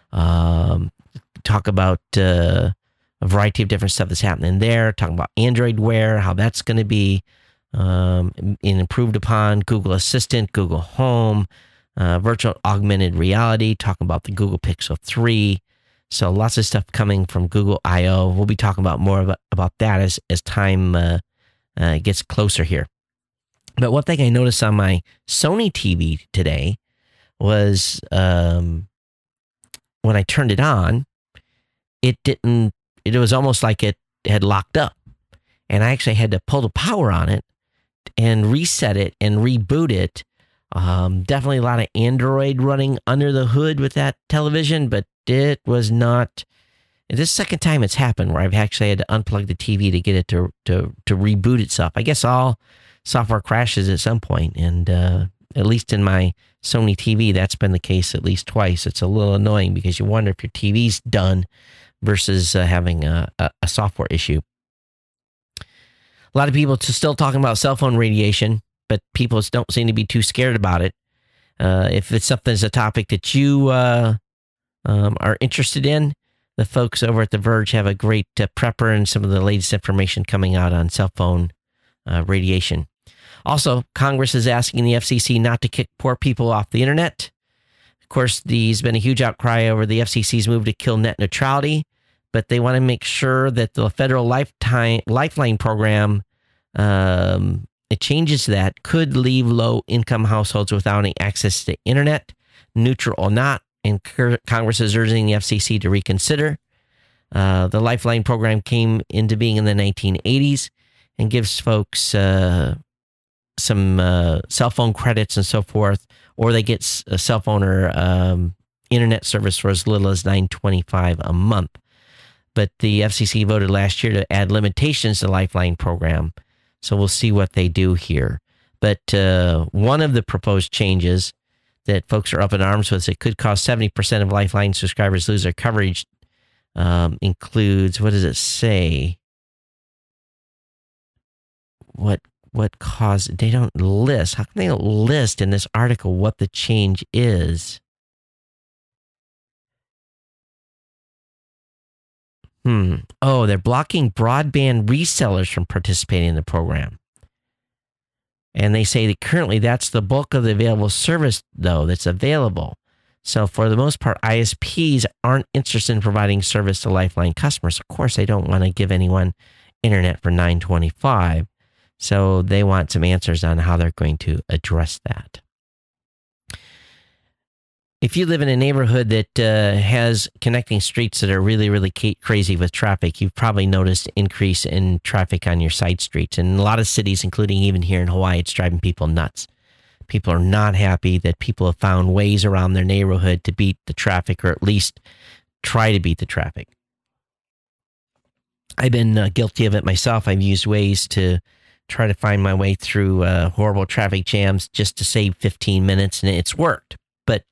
Talk about a variety of different stuff that's happening there. Talking about Android Wear, how that's going to be improved upon. Google Assistant, Google Home, virtual augmented reality. Talking about the Google Pixel 3. So lots of stuff coming from Google I/O. We'll be talking about more about that as time gets closer here. But one thing I noticed on my Sony TV today was when I turned it on, it was almost like it had locked up. And I actually had to pull the power on it and reset it and reboot it. Definitely a lot of Android running under the hood with that television, but it was not. This is the second time it's happened where I've actually had to unplug the TV to get it to reboot itself. I guess all software crashes at some point, and at least in my Sony TV, that's been the case at least twice. It's a little annoying because you wonder if your TV's done versus having a software issue. A lot of people still talking about cell phone radiation, but people don't seem to be too scared about it. If it's something as a topic that you are interested in, the folks over at The Verge have a great prepper and some of the latest information coming out on cell phone radiation. Also, Congress is asking the FCC not to kick poor people off the internet. Of course, there's been a huge outcry over the FCC's move to kill net neutrality, but they want to make sure that the federal Lifeline program, it changes that, could leave low-income households without any access to internet, neutral or not. And Congress is urging the FCC to reconsider. The Lifeline program came into being in the 1980s and gives folks some cell phone credits and so forth, or they get a cell phone or internet service for as little as $9.25 a month. But the FCC voted last year to add limitations to the Lifeline program, so we'll see what they do here. But one of the proposed changes that folks are up in arms with, it could cause 70% of Lifeline subscribers lose their coverage, includes, what does it say? What caused, they don't list. How can they don't list in this article what the change is? Oh, they're blocking broadband resellers from participating in the program. And they say that currently that's the bulk of the available service, though, that's available. So for the most part, ISPs aren't interested in providing service to Lifeline customers. Of course, they don't want to give anyone internet for $9.25. So they want some answers on how they're going to address that. if you live in a neighborhood that has connecting streets that are really, really crazy with traffic, you've probably noticed increase in traffic on your side streets. And a lot of cities, including even here in Hawaii, it's driving people nuts. People are not happy that people have found ways around their neighborhood to beat the traffic, or at least try to beat the traffic. I've been guilty of it myself. I've used ways to try to find my way through horrible traffic jams just to save 15 minutes, and it's worked. But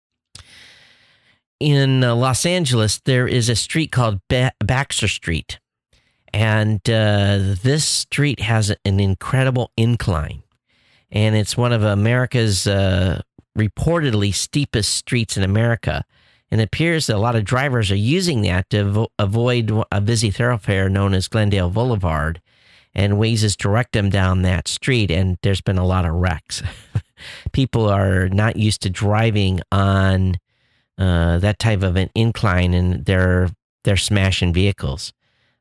in Los Angeles, there is a street called Baxter Street, and this street has an incredible incline, and it's one of America's reportedly steepest streets in America. And it appears that a lot of drivers are using that to avoid a busy thoroughfare known as Glendale Boulevard, and Waze direct them down that street, and there's been a lot of wrecks. People are not used to driving on that type of an incline, and they're smashing vehicles.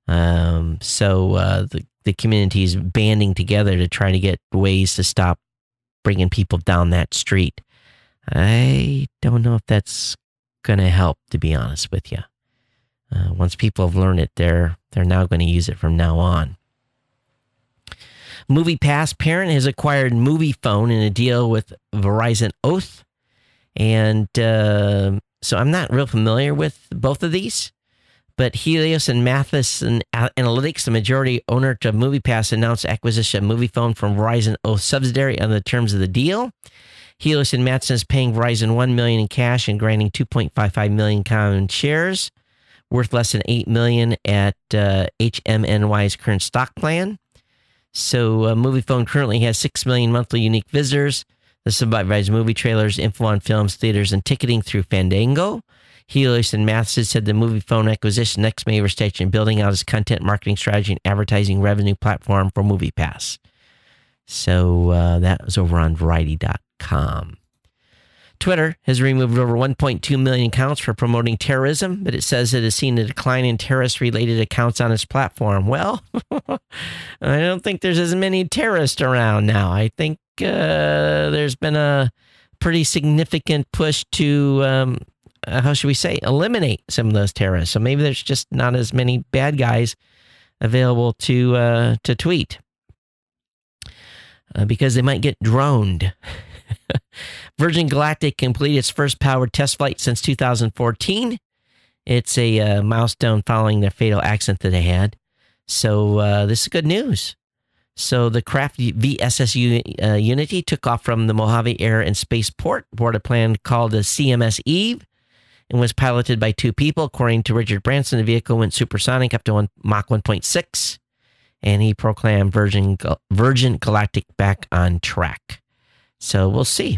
So the community is banding together to try to get Waze to stop bringing people down that street. I don't know if that's going to help, to be honest with you. Once people have learned it, they're now going to use it from now on. MoviePass parent has acquired MoviePhone in a deal with Verizon Oath. And so I'm not real familiar with both of these, but Helios and Matheson Analytics, the majority owner of MoviePass, announced acquisition of MoviePhone from Verizon Oath subsidiary on the terms of the deal. Helios and Matheson is paying Verizon $1 million in cash and granting 2.55 million common shares, worth less than $8 million at HMNY's current stock plan. So MoviePhone currently has 6 million monthly unique visitors. This provides movie trailers, info on films, theaters, and ticketing through Fandango. Helios and Matheson said the MoviePhone acquisition next major stage in building out its content marketing strategy and advertising revenue platform for MoviePass. So that was over on Variety.com. Twitter has removed over 1.2 million accounts for promoting terrorism, but it says it has seen a decline in terrorist-related accounts on its platform. Well, I don't think there's as many terrorists around now. I think there's been a pretty significant push to, how should we say, eliminate some of those terrorists. So maybe there's just not as many bad guys available to tweet because they might get droned. Virgin Galactic completed its first powered test flight since 2014. It's a milestone following their fatal accident that they had. So this is good news. So the craft VSS Unity took off from the Mojave Air and Spaceport aboard a plane called the CMS Eve and was piloted by 2 people. According to Richard Branson, the vehicle went supersonic up to Mach 1.6, and he proclaimed Virgin Galactic back on track. So we'll see.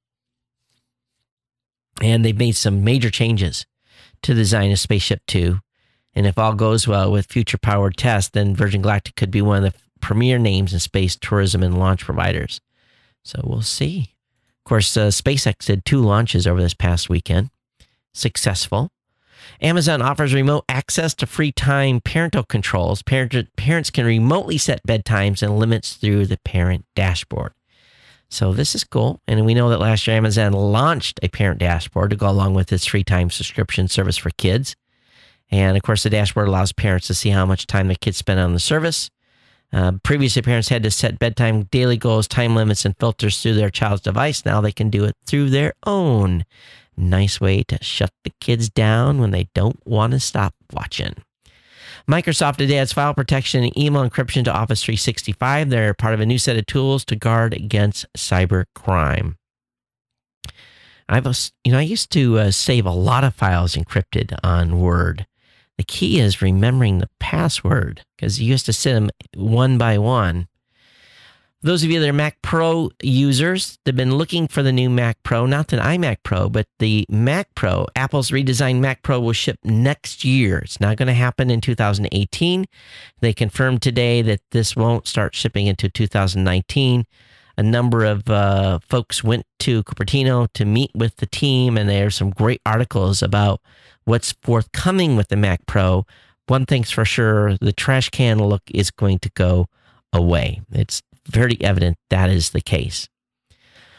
And they've made some major changes to the design of Spaceship Two. And if all goes well with future powered tests, then Virgin Galactic could be one of the premier names in space tourism and launch providers. So we'll see. Of course, SpaceX did 2 launches over this past weekend. Successful. Amazon offers remote access to free time parental controls. Parents can remotely set bedtimes and limits through the parent dashboard. So this is cool. And we know that last year Amazon launched a parent dashboard to go along with its free time subscription service for kids. And of course, the dashboard allows parents to see how much time their kids spend on the service. Previously, parents had to set bedtime daily goals, time limits, and filters through their child's device. Now they can do it through their own. Nice way to shut the kids down when they don't want to stop watching. Microsoft today adds file protection and email encryption to Office 365. They're part of a new set of tools to guard against cyber crime. I used to save a lot of files encrypted on Word. The key is remembering the password because you used to set them one by one. Those of you that are Mac Pro users, they've been looking for the new Mac Pro, not the iMac Pro, but the Mac Pro. Apple's redesigned Mac Pro will ship next year. It's not going to happen in 2018. They confirmed today that this won't start shipping until 2019. A number of folks went to Cupertino to meet with the team, and there are some great articles about what's forthcoming with the Mac Pro. One thing's for sure, the trash can look is going to go away. It's very evident that is the case.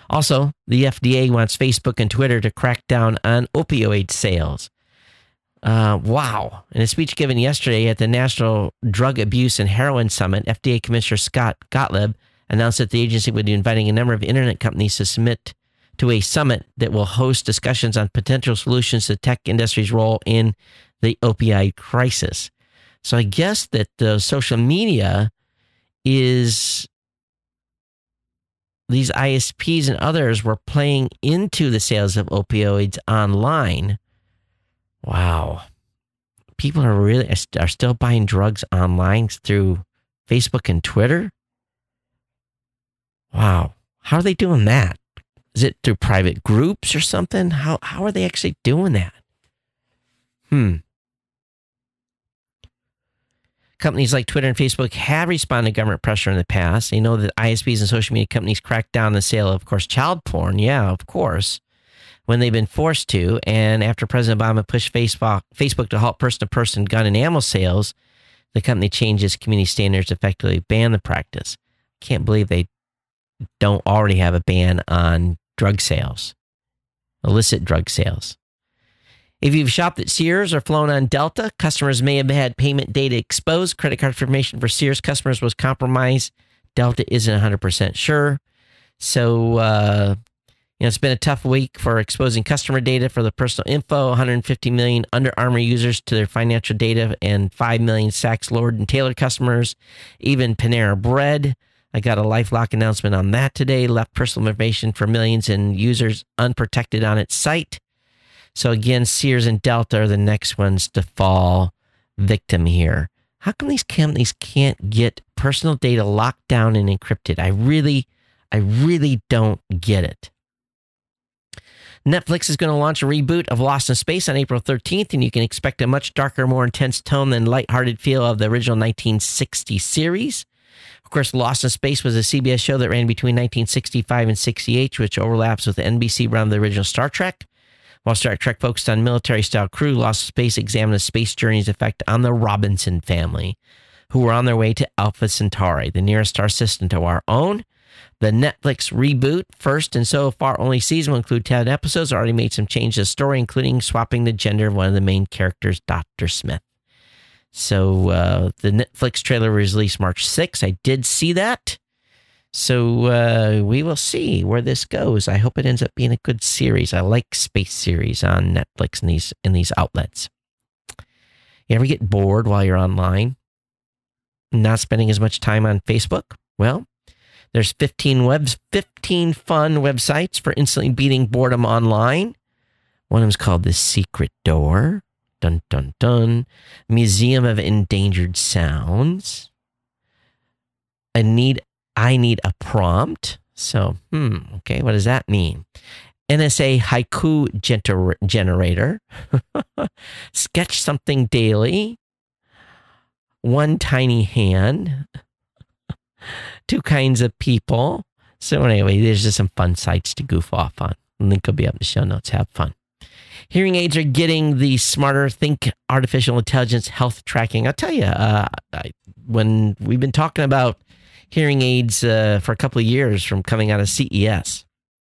Also, the FDA wants Facebook and Twitter to crack down on opioid sales. Wow. In a speech given yesterday at the National Drug Abuse and Heroin Summit, FDA Commissioner Scott Gottlieb announced that the agency would be inviting a number of internet companies to submit to a summit that will host discussions on potential solutions to the tech industry's role in the opioid crisis. So I guess that the social media is, these ISPs and others were playing into the sales of opioids online. Wow. People are still buying drugs online through Facebook and Twitter? Wow. How are they doing that? Is it through private groups or something? How are they actually doing that? Companies like Twitter and Facebook have responded to government pressure in the past. They know that ISPs and social media companies crack down on the sale of course, child porn. Yeah, of course, when they've been forced to. And after President Obama pushed Facebook to halt person-to-person gun and ammo sales, the company changed its community standards to effectively ban the practice. Can't believe they don't already have a ban on drug sales, illicit drug sales. If you've shopped at Sears or flown on Delta, customers may have had payment data exposed. Credit card information for Sears customers was compromised. Delta isn't 100% sure. So, it's been a tough week for exposing customer data for the personal info. 150 million Under Armour users to their financial data and 5 million Saks, Lord and Taylor customers. Even Panera Bread, I got a LifeLock announcement on that today, left personal information for millions and users unprotected on its site. So again, Sears and Delta are the next ones to fall victim here. How come these companies can't get personal data locked down and encrypted? I really don't get it. Netflix is going to launch a reboot of Lost in Space on April 13th, and you can expect a much darker, more intense tone than lighthearted feel of the original 1960 series. Of course, Lost in Space was a CBS show that ran between 1965 and 68, which overlaps with the NBC run of the original Star Trek. While Star Trek focused on military-style crew, Lost in Space examined the space journey's effect on the Robinson family, who were on their way to Alpha Centauri, the nearest star system to our own. The Netflix reboot, first and so far only season, will include 10 episodes. Already made some changes to the story, including swapping the gender of one of the main characters, Dr. Smith. So the Netflix trailer was released March 6th. I did see that. So we will see where this goes. I hope it ends up being a good series. I like space series on Netflix and these outlets. You ever get bored while you're online? Not spending as much time on Facebook? Well, there's 15 fun websites for instantly beating boredom online. One of them is called The Secret Door. Dun, dun, dun. Museum of Endangered Sounds. I need a prompt. So, okay, what does that mean? NSA Haiku Generator. Sketch Something Daily. One Tiny Hand. Two Kinds of People. So anyway, there's just some fun sites to goof off on. Link will be up in the show notes. Have fun. Hearing aids are getting the smarter Think artificial intelligence health tracking. I'll tell you, when we've been talking about hearing aids for a couple of years from coming out of CES,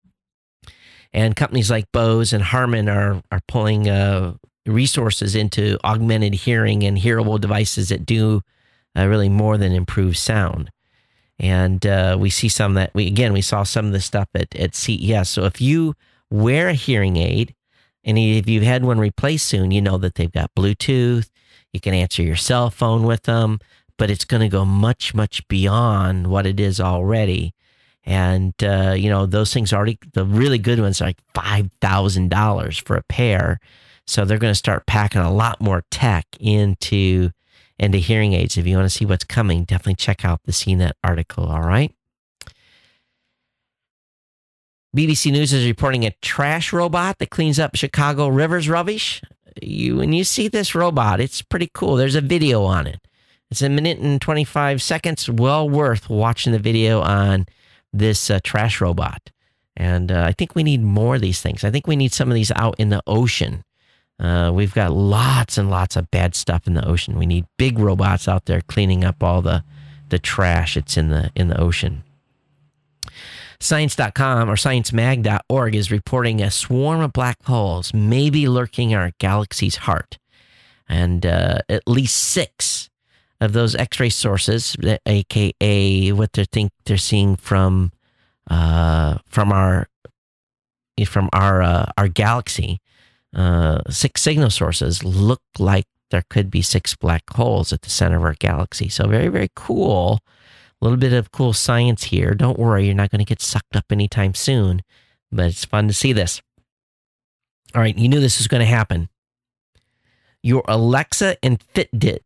and companies like Bose and Harman are pulling resources into augmented hearing and hearable devices that do really more than improve sound. And we see some that we saw some of the stuff at CES. So if you wear a hearing aid, and if you've had one replaced soon, you know that they've got Bluetooth. You can answer your cell phone with them, but it's going to go much, much beyond what it is already. And, those things already, the really good ones are like $5,000 for a pair. So they're going to start packing a lot more tech into hearing aids. If you want to see what's coming, definitely check out the CNET article, all right? BBC News is reporting a trash robot that cleans up Chicago rivers rubbish. When you see this robot, it's pretty cool. There's a video on it. It's a minute and 25 seconds. Well worth watching the video on this trash robot. And I think we need more of these things. I think we need some of these out in the ocean. We've got lots and lots of bad stuff in the ocean. We need big robots out there cleaning up all the trash that's in the ocean. Science.com or sciencemag.org is reporting a swarm of black holes may be lurking in our galaxy's heart. And at least 6 of those X-ray sources, aka what they're seeing from our galaxy, 6 signal sources look like there could be 6 black holes at the center of our galaxy. So very, very cool. A little bit of cool science here. Don't worry, you're not going to get sucked up anytime soon, but it's fun to see this. All right, you knew this was going to happen. Your Alexa and Fitbit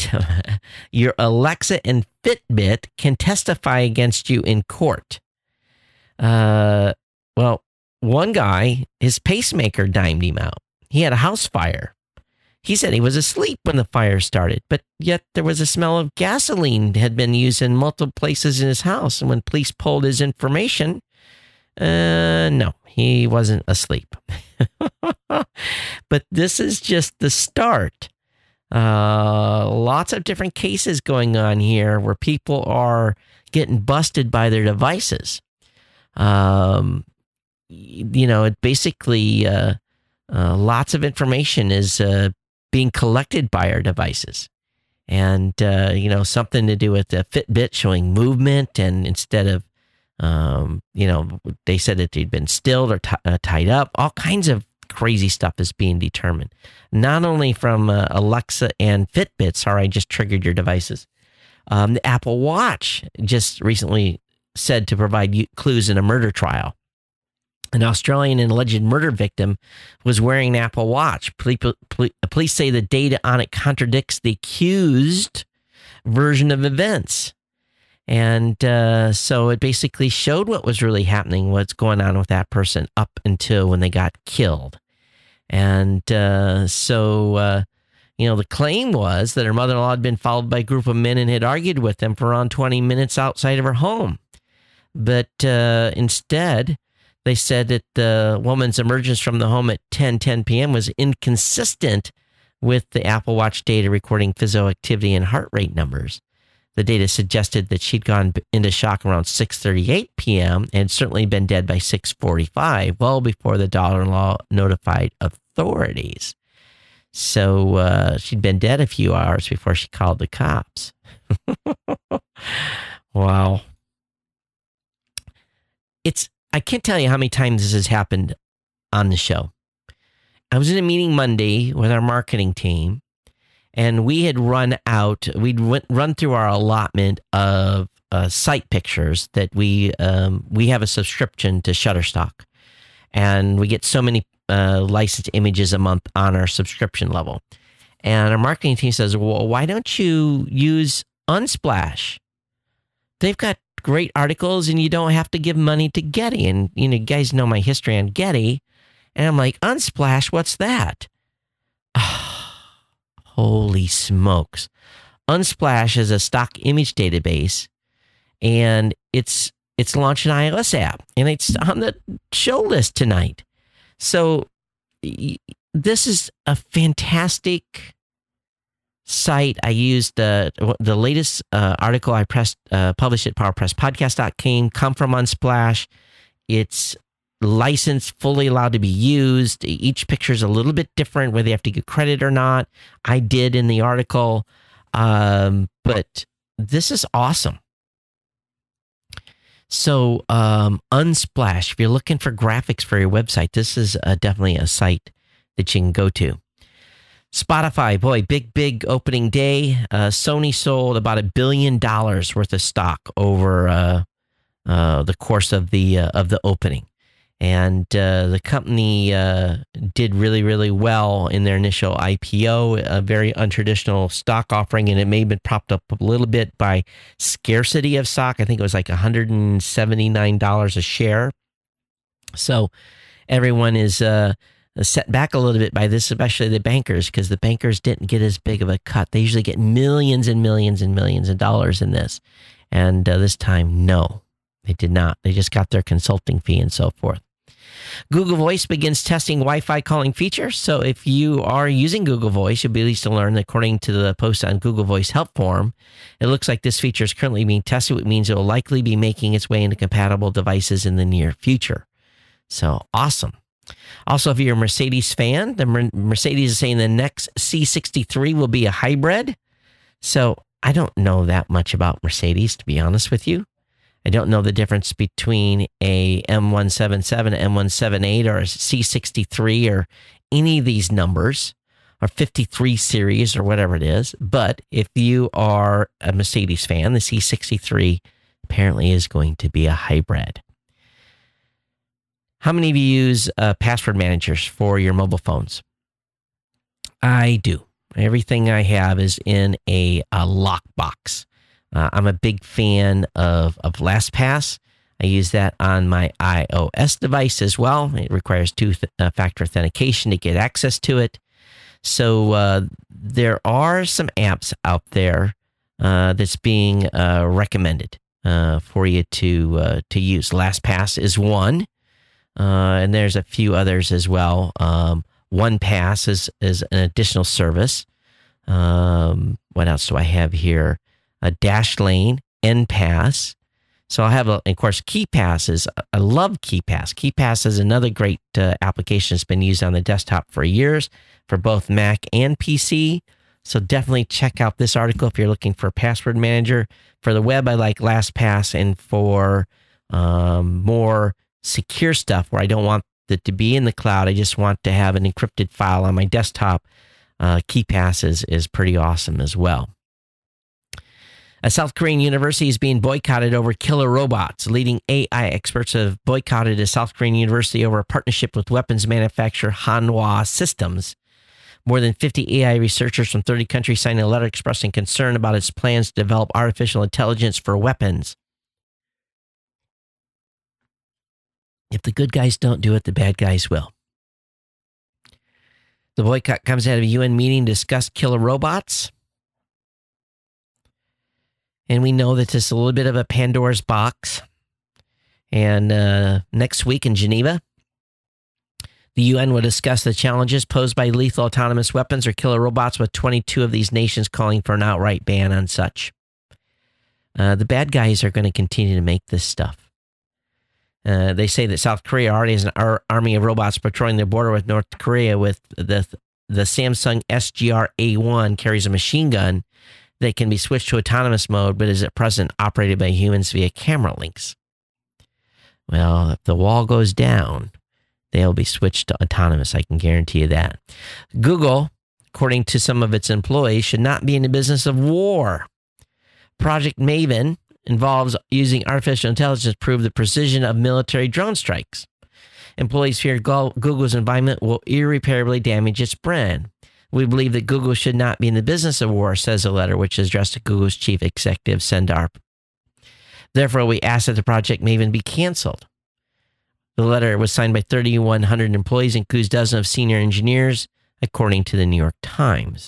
can testify against you in court. Well, one guy, his pacemaker dimed him out. He had a house fire. He said he was asleep when the fire started, but yet there was a smell of gasoline had been used in multiple places in his house. And when police pulled his information, no, he wasn't asleep. But this is just the start. Lots of different cases going on here where people are getting busted by their devices. It basically lots of information is being collected by our devices. And, something to do with the Fitbit showing movement. And instead of, they said that they'd been stilled or tied up, all kinds of crazy stuff is being determined. Not only from Alexa and Fitbit, sorry, I just triggered your devices. The Apple Watch just recently said to provide clues in a murder trial. An Australian and alleged murder victim was wearing an Apple Watch. Police say the data on it contradicts the accused version of events. And so it basically showed what was really happening, what's going on with that person up until when they got killed. And the claim was that her mother-in-law had been followed by a group of men and had argued with them for around 20 minutes outside of her home. But instead, they said that the woman's emergence from the home at 10:10 p.m. was inconsistent with the Apple Watch data recording physioactivity and heart rate numbers. The data suggested that she'd gone into shock around 6:38 p.m. and certainly been dead by 6:45, well before the daughter-in-law notified authorities. So she'd been dead a few hours before she called the cops. Wow. I can't tell you how many times this has happened on the show. I was in a meeting Monday with our marketing team, and we had run through our allotment of site pictures that we have a subscription to Shutterstock, and we get so many licensed images a month on our subscription level. And our marketing team says, well, why don't you use Unsplash? They've got great articles and you don't have to give money to Getty. And, you guys know my history on Getty. And I'm like, Unsplash, what's that? Holy smokes. Unsplash is a stock image database, and it's launched an iOS app, and it's on the show list tonight. So this is a fantastic site. I used the latest article I published at PowerPressPodcast.com come from Unsplash. It's licensed, fully allowed to be used. Each picture is a little bit different, whether you have to get credit or not. I did in the article, but this is awesome. So Unsplash, if you're looking for graphics for your website, this is definitely a site that you can go to. Spotify, boy, big opening day. Sony sold about $1 billion worth of stock over the course of the opening. And the company did really, really well in their initial IPO, a very untraditional stock offering, and it may have been propped up a little bit by scarcity of stock. I think it was like $179 a share. So everyone is set back a little bit by this, especially the bankers, because the bankers didn't get as big of a cut. They usually get millions and millions and millions of dollars in this. And this time, no, they did not. They just got their consulting fee and so forth. Google Voice begins testing Wi-Fi calling features. So if you are using Google Voice, you'll be pleased to learn that according to the post on Google Voice help forum, it looks like this feature is currently being tested, which means it will likely be making its way into compatible devices in the near future. So awesome. Also, if you're a Mercedes fan, the Mercedes is saying the next C63 will be a hybrid. So I don't know that much about Mercedes, to be honest with you. I don't know the difference between a M177, M178, or a C63, or any of these numbers, or 53 series, or whatever it is. But if you are a Mercedes fan, the C63 apparently is going to be a hybrid. How many of you use password managers for your mobile phones? I do. Everything I have is in a lockbox. I'm a big fan of LastPass. I use that on my iOS device as well. It requires two-factor authentication to get access to it. So there are some apps out there that's being recommended for you to use. LastPass is one, and there's a few others as well. OnePass is an additional service. What else do I have here? A Dashlane, NPass. So I'll have, of course, KeePass. I love KeePass. KeePass is another great application that's been used on the desktop for years for both Mac and PC. So definitely check out this article if you're looking for a password manager. For the web, I like LastPass, and for more secure stuff where I don't want it to be in the cloud, I just want to have an encrypted file on my desktop, KeePass is pretty awesome as well. A South Korean university is being boycotted over killer robots. Leading AI experts have boycotted a South Korean university over a partnership with weapons manufacturer Hanwha Systems. More than 50 AI researchers from 30 countries signed a letter expressing concern about its plans to develop artificial intelligence for weapons. If the good guys don't do it, the bad guys will. The boycott comes out of a UN meeting to discuss killer robots. And we know that this is a little bit of a Pandora's box. And next week in Geneva, the UN will discuss the challenges posed by lethal autonomous weapons or killer robots, with 22 of these nations calling for an outright ban on such. The bad guys are going to continue to make this stuff. They say that South Korea already has an army of robots patrolling their border with North Korea. With the Samsung SGR A1 carries a machine gun that can be switched to autonomous mode, but is at present operated by humans via camera links. Well, if the wall goes down, they'll be switched to autonomous. I can guarantee you that. Google, according to some of its employees, should not be in the business of war. Project Maven involves using artificial intelligence to prove the precision of military drone strikes. Employees fear Google's environment will irreparably damage its brand. We believe that Google should not be in the business of war, says a letter which is addressed to Google's chief executive, Sundar. Therefore, we ask that the Project Maven be canceled. The letter was signed by 3,100 employees, includes dozens of senior engineers, according to the New York Times.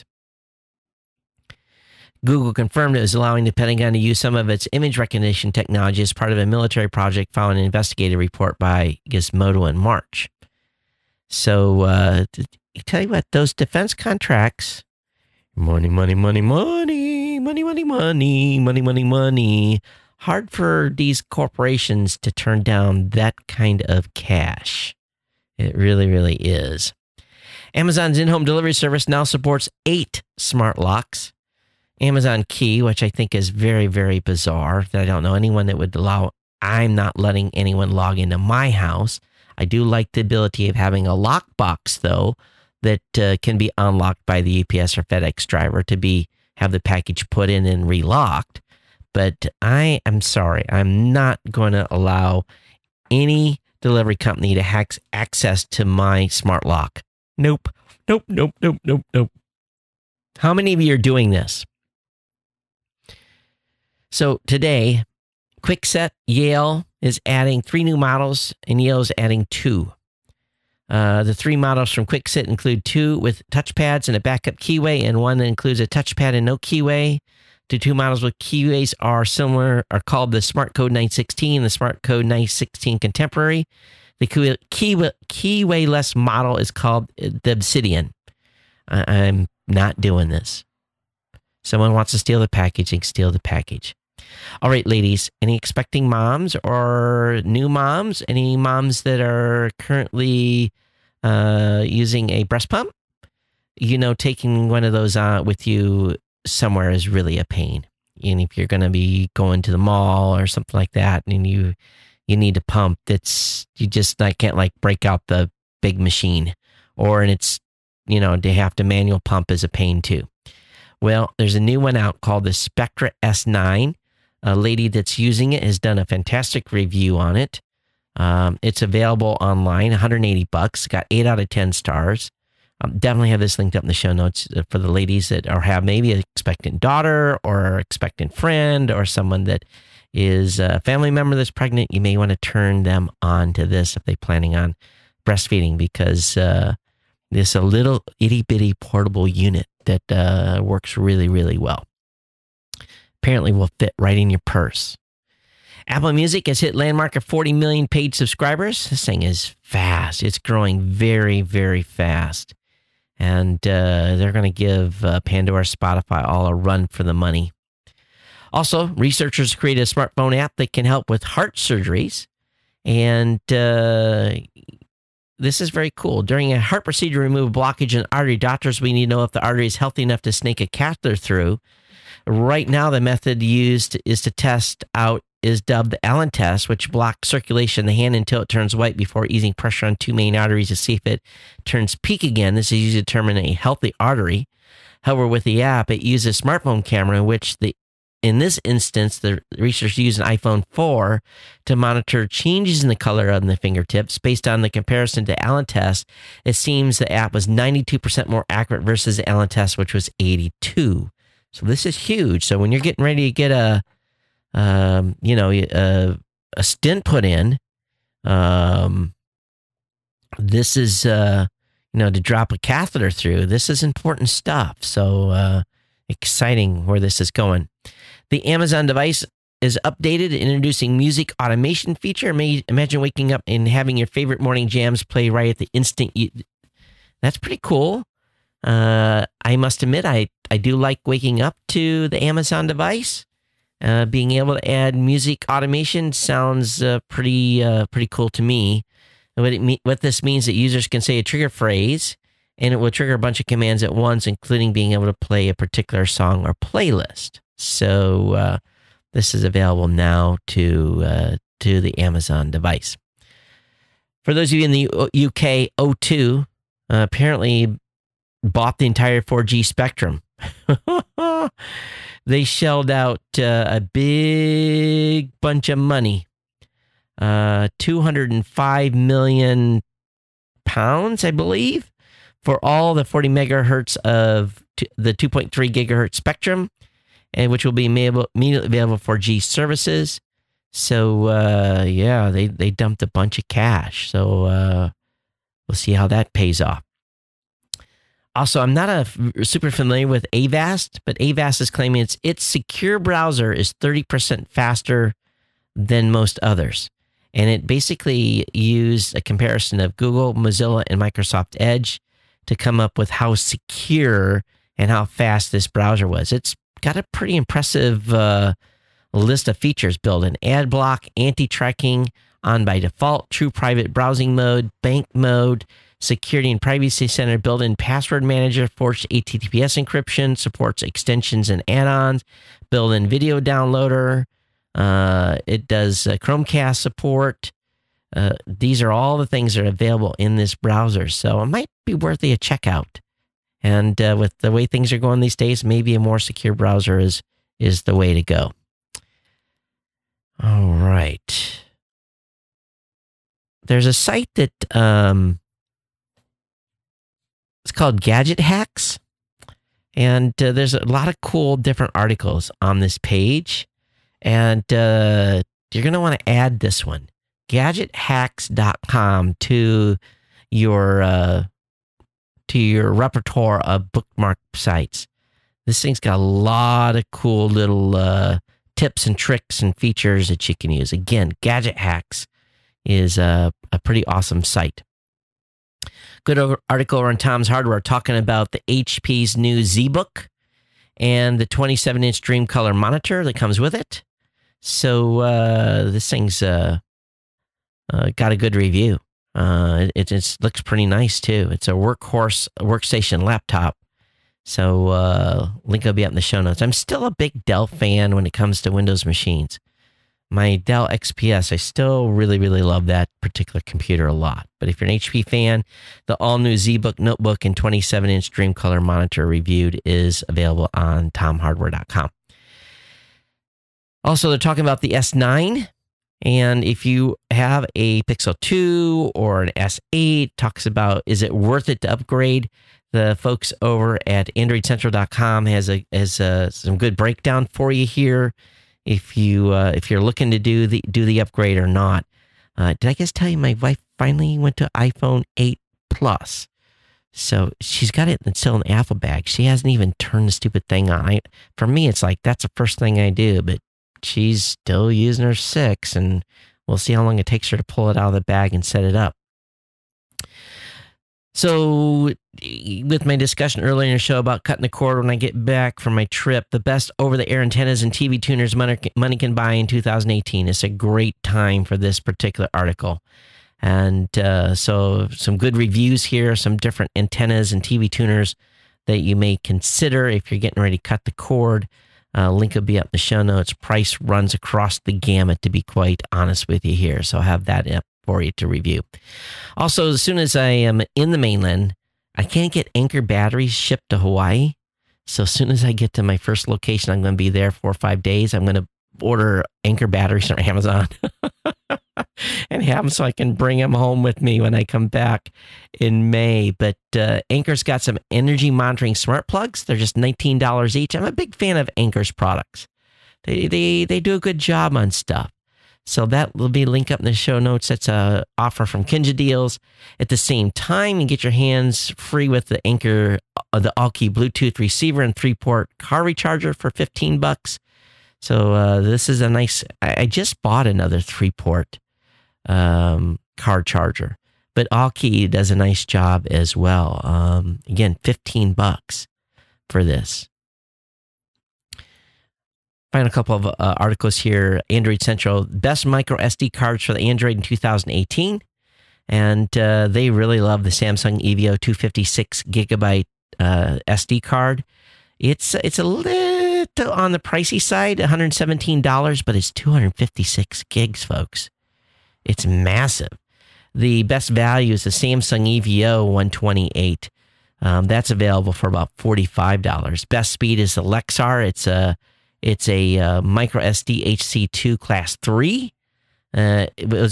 Google confirmed it was allowing the Pentagon to use some of its image recognition technology as part of a military project following an investigative report by Gizmodo in March. So, tell you what, those defense contracts, money, money, money, money, money, money, money, money, money, money. Hard for these corporations to turn down that kind of cash. It really, really is. Amazon's in-home delivery service now supports 8 smart locks. Amazon Key, which I think is very, very bizarre, that I don't know anyone that would allow. I'm not letting anyone log into my house. I do like the ability of having a lockbox, though, that can be unlocked by the UPS or FedEx driver to have the package put in and relocked. But I am sorry, I'm not going to allow any delivery company to hack access to my smart lock. Nope, nope, nope, nope, nope, nope. How many of you are doing this? So today, Kwikset Yale is adding 3 new models, and Yale is adding 2. The 3 models from Kwikset include 2 with touchpads and a backup keyway, and 1 that includes a touchpad and no keyway. The 2 models with keyways are called the SmartCode 916 and the SmartCode 916 Contemporary. The keyway-less model is called the Obsidian. I'm not doing this. Someone wants to steal the package, they can steal the package. All right, ladies, any expecting moms or new moms? Any moms that are currently using a breast pump? You know, taking one of those with you somewhere is really a pain. And if you're going to be going to the mall or something like that, and you need a pump, I can't like break out the big machine, and it's, to have to manual pump is a pain too. Well, there's a new one out called the Spectra S9. A lady that's using it has done a fantastic review on it. It's available online, $180. Got 8 out of 10 stars. Definitely have this linked up in the show notes for the ladies that have maybe an expectant daughter or expectant friend or someone that is a family member that's pregnant. You may want to turn them on to this if they're planning on breastfeeding, because this is a little itty bitty portable unit that works really, really well. Apparently will fit right in your purse. Apple Music has hit landmark of 40 million paid subscribers. This thing is fast. It's growing very, very fast. And they're going to give Pandora, Spotify all a run for the money. Also, researchers created a smartphone app that can help with heart surgeries. And this is very cool. During a heart procedure, remove a blockage in an artery. Doctors, we need to know if the artery is healthy enough to snake a catheter through. Right now, the method used to test out is dubbed the Allen test, which blocks circulation in the hand until it turns white before easing pressure on 2 main arteries to see if it turns pink again. This is used to determine a healthy artery. However, with the app, it uses a smartphone camera, in this instance, the researchers used an iPhone 4 to monitor changes in the color on the fingertips. Based on the comparison to Allen test, it seems the app was 92% more accurate versus the Allen test, which was 82%. So this is huge. So when you're getting ready to get a stent put in, this is, to drop a catheter through. This is important stuff. So exciting where this is going. The Amazon device is updated, introducing music automation feature. Imagine waking up and having your favorite morning jams play right at the instant. That's pretty cool. I must admit, I do like waking up to the Amazon device. Being able to add music automation sounds pretty cool to me. What this means that users can say a trigger phrase, and it will trigger a bunch of commands at once, including being able to play a particular song or playlist. So this is available now to the Amazon device. For those of you in the UK, O2 apparently bought the entire 4G spectrum. They shelled out a big bunch of money, 205 million pounds, I believe, for all the 40 megahertz of the 2.3 gigahertz spectrum, and which will be immediately available for G services. So, they dumped a bunch of cash. So we'll see how that pays off. Also, I'm not super familiar with Avast, but Avast is claiming its secure browser is 30% faster than most others. And it basically used a comparison of Google, Mozilla, and Microsoft Edge to come up with how secure and how fast this browser was. It's got a pretty impressive list of features built in: ad block, anti-tracking, on by default, true private browsing mode, bank mode, security and privacy center, built-in password manager, forced HTTPS encryption, supports extensions and add-ons, built-in video downloader. It does Chromecast support. These are all the things that are available in this browser, so it might be worthy a checkout. And with the way things are going these days, maybe a more secure browser is the way to go. All right. There's a site that it's called Gadget Hacks, and there's a lot of cool different articles on this page, and you're going to want to add this one, gadgethacks.com, to your repertoire of bookmark sites. This thing's got a lot of cool little tips and tricks and features that you can use. Again, Gadget Hacks is a pretty awesome site. Good article on Tom's Hardware talking about the HP's new ZBook and the 27-inch Dream Color monitor that comes with it. So this thing's got a good review. It looks pretty nice, too. It's a workhorse workstation laptop. So link will be up in the show notes. I'm still a big Dell fan when it comes to Windows machines. My Dell XPS, I still really, really love that particular computer a lot. But if you're an HP fan, the all-new ZBook notebook and 27-inch Dream Color monitor reviewed is available on tomhardware.com. Also, they're talking about the S9. And if you have a Pixel 2 or an S8, talks about, is it worth it to upgrade? The folks over at AndroidCentral.com has some good breakdown for you here. If you're looking to do the upgrade or not. Did I just tell you my wife finally went to iPhone 8 Plus? So she's got it still in the Apple bag. She hasn't even turned the stupid thing on. For me, it's like that's the first thing I do, but she's still using her 6, and we'll see how long it takes her to pull it out of the bag and set it up. So with my discussion earlier in the show about cutting the cord when I get back from my trip, the best over-the-air antennas and TV tuners money can buy in 2018. It's a great time for this particular article. And so some good reviews here, some different antennas and TV tuners that you may consider if you're getting ready to cut the cord. Link will be up in the show notes. Price runs across the gamut, to be quite honest with you here. So I'll have that up for you to review. Also, as soon as I am in the mainland, I can't get Anker batteries shipped to Hawaii. So as soon as I get to my first location, I'm going to be there 4 or 5 days. I'm going to order Anker batteries from Amazon and have them so I can bring them home with me when I come back in May. But Anker's got some energy monitoring smart plugs. They're just $19 each. I'm a big fan of Anker's products. They do a good job on stuff. So that will be linked up in the show notes. That's an offer from Kinja Deals. At the same time, you get your hands free with the Anker, the Allkey Bluetooth receiver and 3-port car recharger for $15. So this is a nice. I just bought another 3-port car charger, but Allkey does a nice job as well. Again, $15 for this. Find a couple of articles here. Android Central, best micro SD cards for the Android in 2018. And they really love the Samsung EVO 256 gigabyte SD card. It's a little on the pricey side, $117, but it's 256 gigs, folks. It's massive. The best value is the Samsung EVO 128. That's available for about $45. Best speed is the Lexar. It's a micro SD HC2 class 3. It was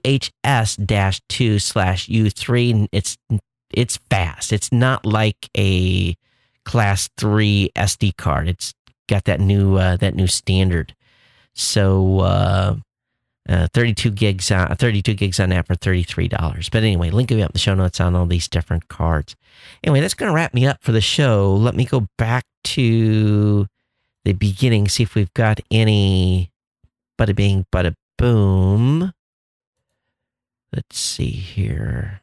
UHS-2/U3. It's fast. It's not like a class 3 SD card. It's got that new standard. So 32 gigs on that for $33. But anyway, link will be up in the show notes on all these different cards. Anyway, that's going to wrap me up for the show. Let me go back to the beginning, see if we've got any bada bing, bada boom. Let's see here.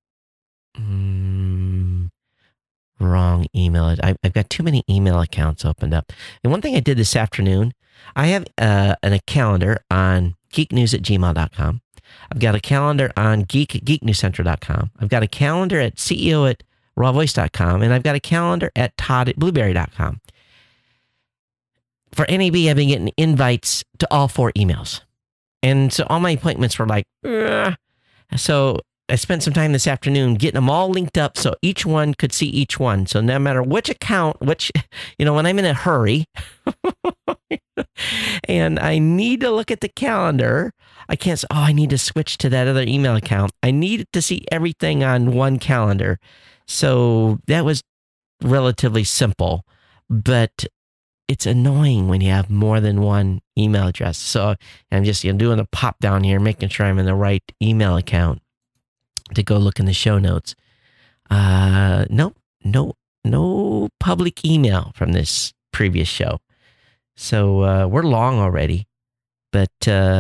Wrong email. I've got too many email accounts opened up. And one thing I did this afternoon, I have a calendar on geeknews@gmail.com. I've got a calendar on geeknewscentral.com. I've got a calendar at CEO@rawvoice.com. And I've got a calendar at Todd@blueberry.com. For NAB, I've been getting invites to all 4 emails. And so all my appointments were like, ugh. So I spent some time this afternoon getting them all linked up so each one could see each one. So no matter which account, when I'm in a hurry and I need to look at the calendar, I can't say, I need to switch to that other email account. I needed to see everything on one calendar. So that was relatively simple, but it's annoying when you have more than one email address. So I'm just doing a pop down here, making sure I'm in the right email account to go look in the show notes. No public email from this previous show. So we're long already, but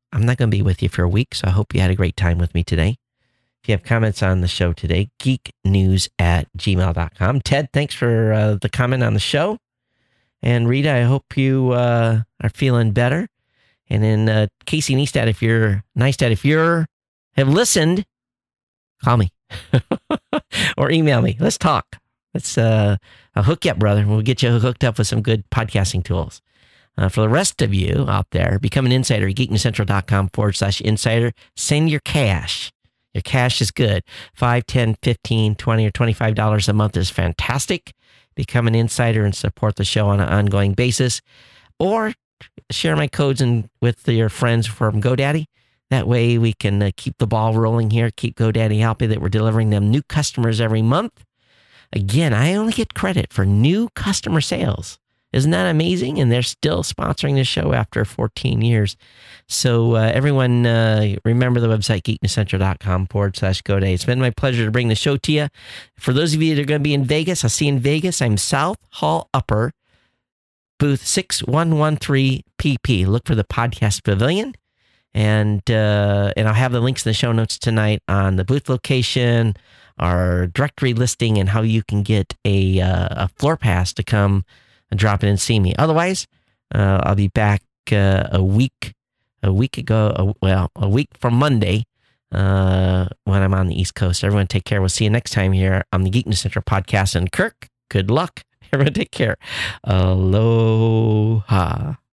I'm not going to be with you for a week, so I hope you had a great time with me today. If you have comments on the show today, geeknews@gmail.com. Ted, thanks for the comment on the show. And Rita, I hope you are feeling better. And then Casey Neistat, if you have listened, call me or email me. Let's talk. I'll hook you up, brother. We'll get you hooked up with some good podcasting tools. For the rest of you out there, become an insider at geeknewscentral.com/insider. Send your cash. Your cash is good. $5, $10, $15, $20, or $25 a month is fantastic. Become an insider and support the show on an ongoing basis. Or share my codes with your friends from GoDaddy. That way we can keep the ball rolling here, keep GoDaddy happy that we're delivering them new customers every month. Again, I only get credit for new customer sales. Isn't that amazing? And they're still sponsoring the show after 14 years. So everyone, remember the website, geeknewscentral.com/GoDaddy. It's been my pleasure to bring the show to you. For those of you that are going to be in Vegas, I'll see you in Vegas. I'm South Hall Upper, booth 6113 PP. Look for the Podcast Pavilion. And I'll have the links in the show notes tonight on the booth location, our directory listing, and how you can get a floor pass to come and drop in and see me. Otherwise, I'll be back a week from Monday when I'm on the East Coast. Everyone take care. We'll see you next time here on the Geek News Central podcast. And Kirk, good luck. Everyone take care. Aloha.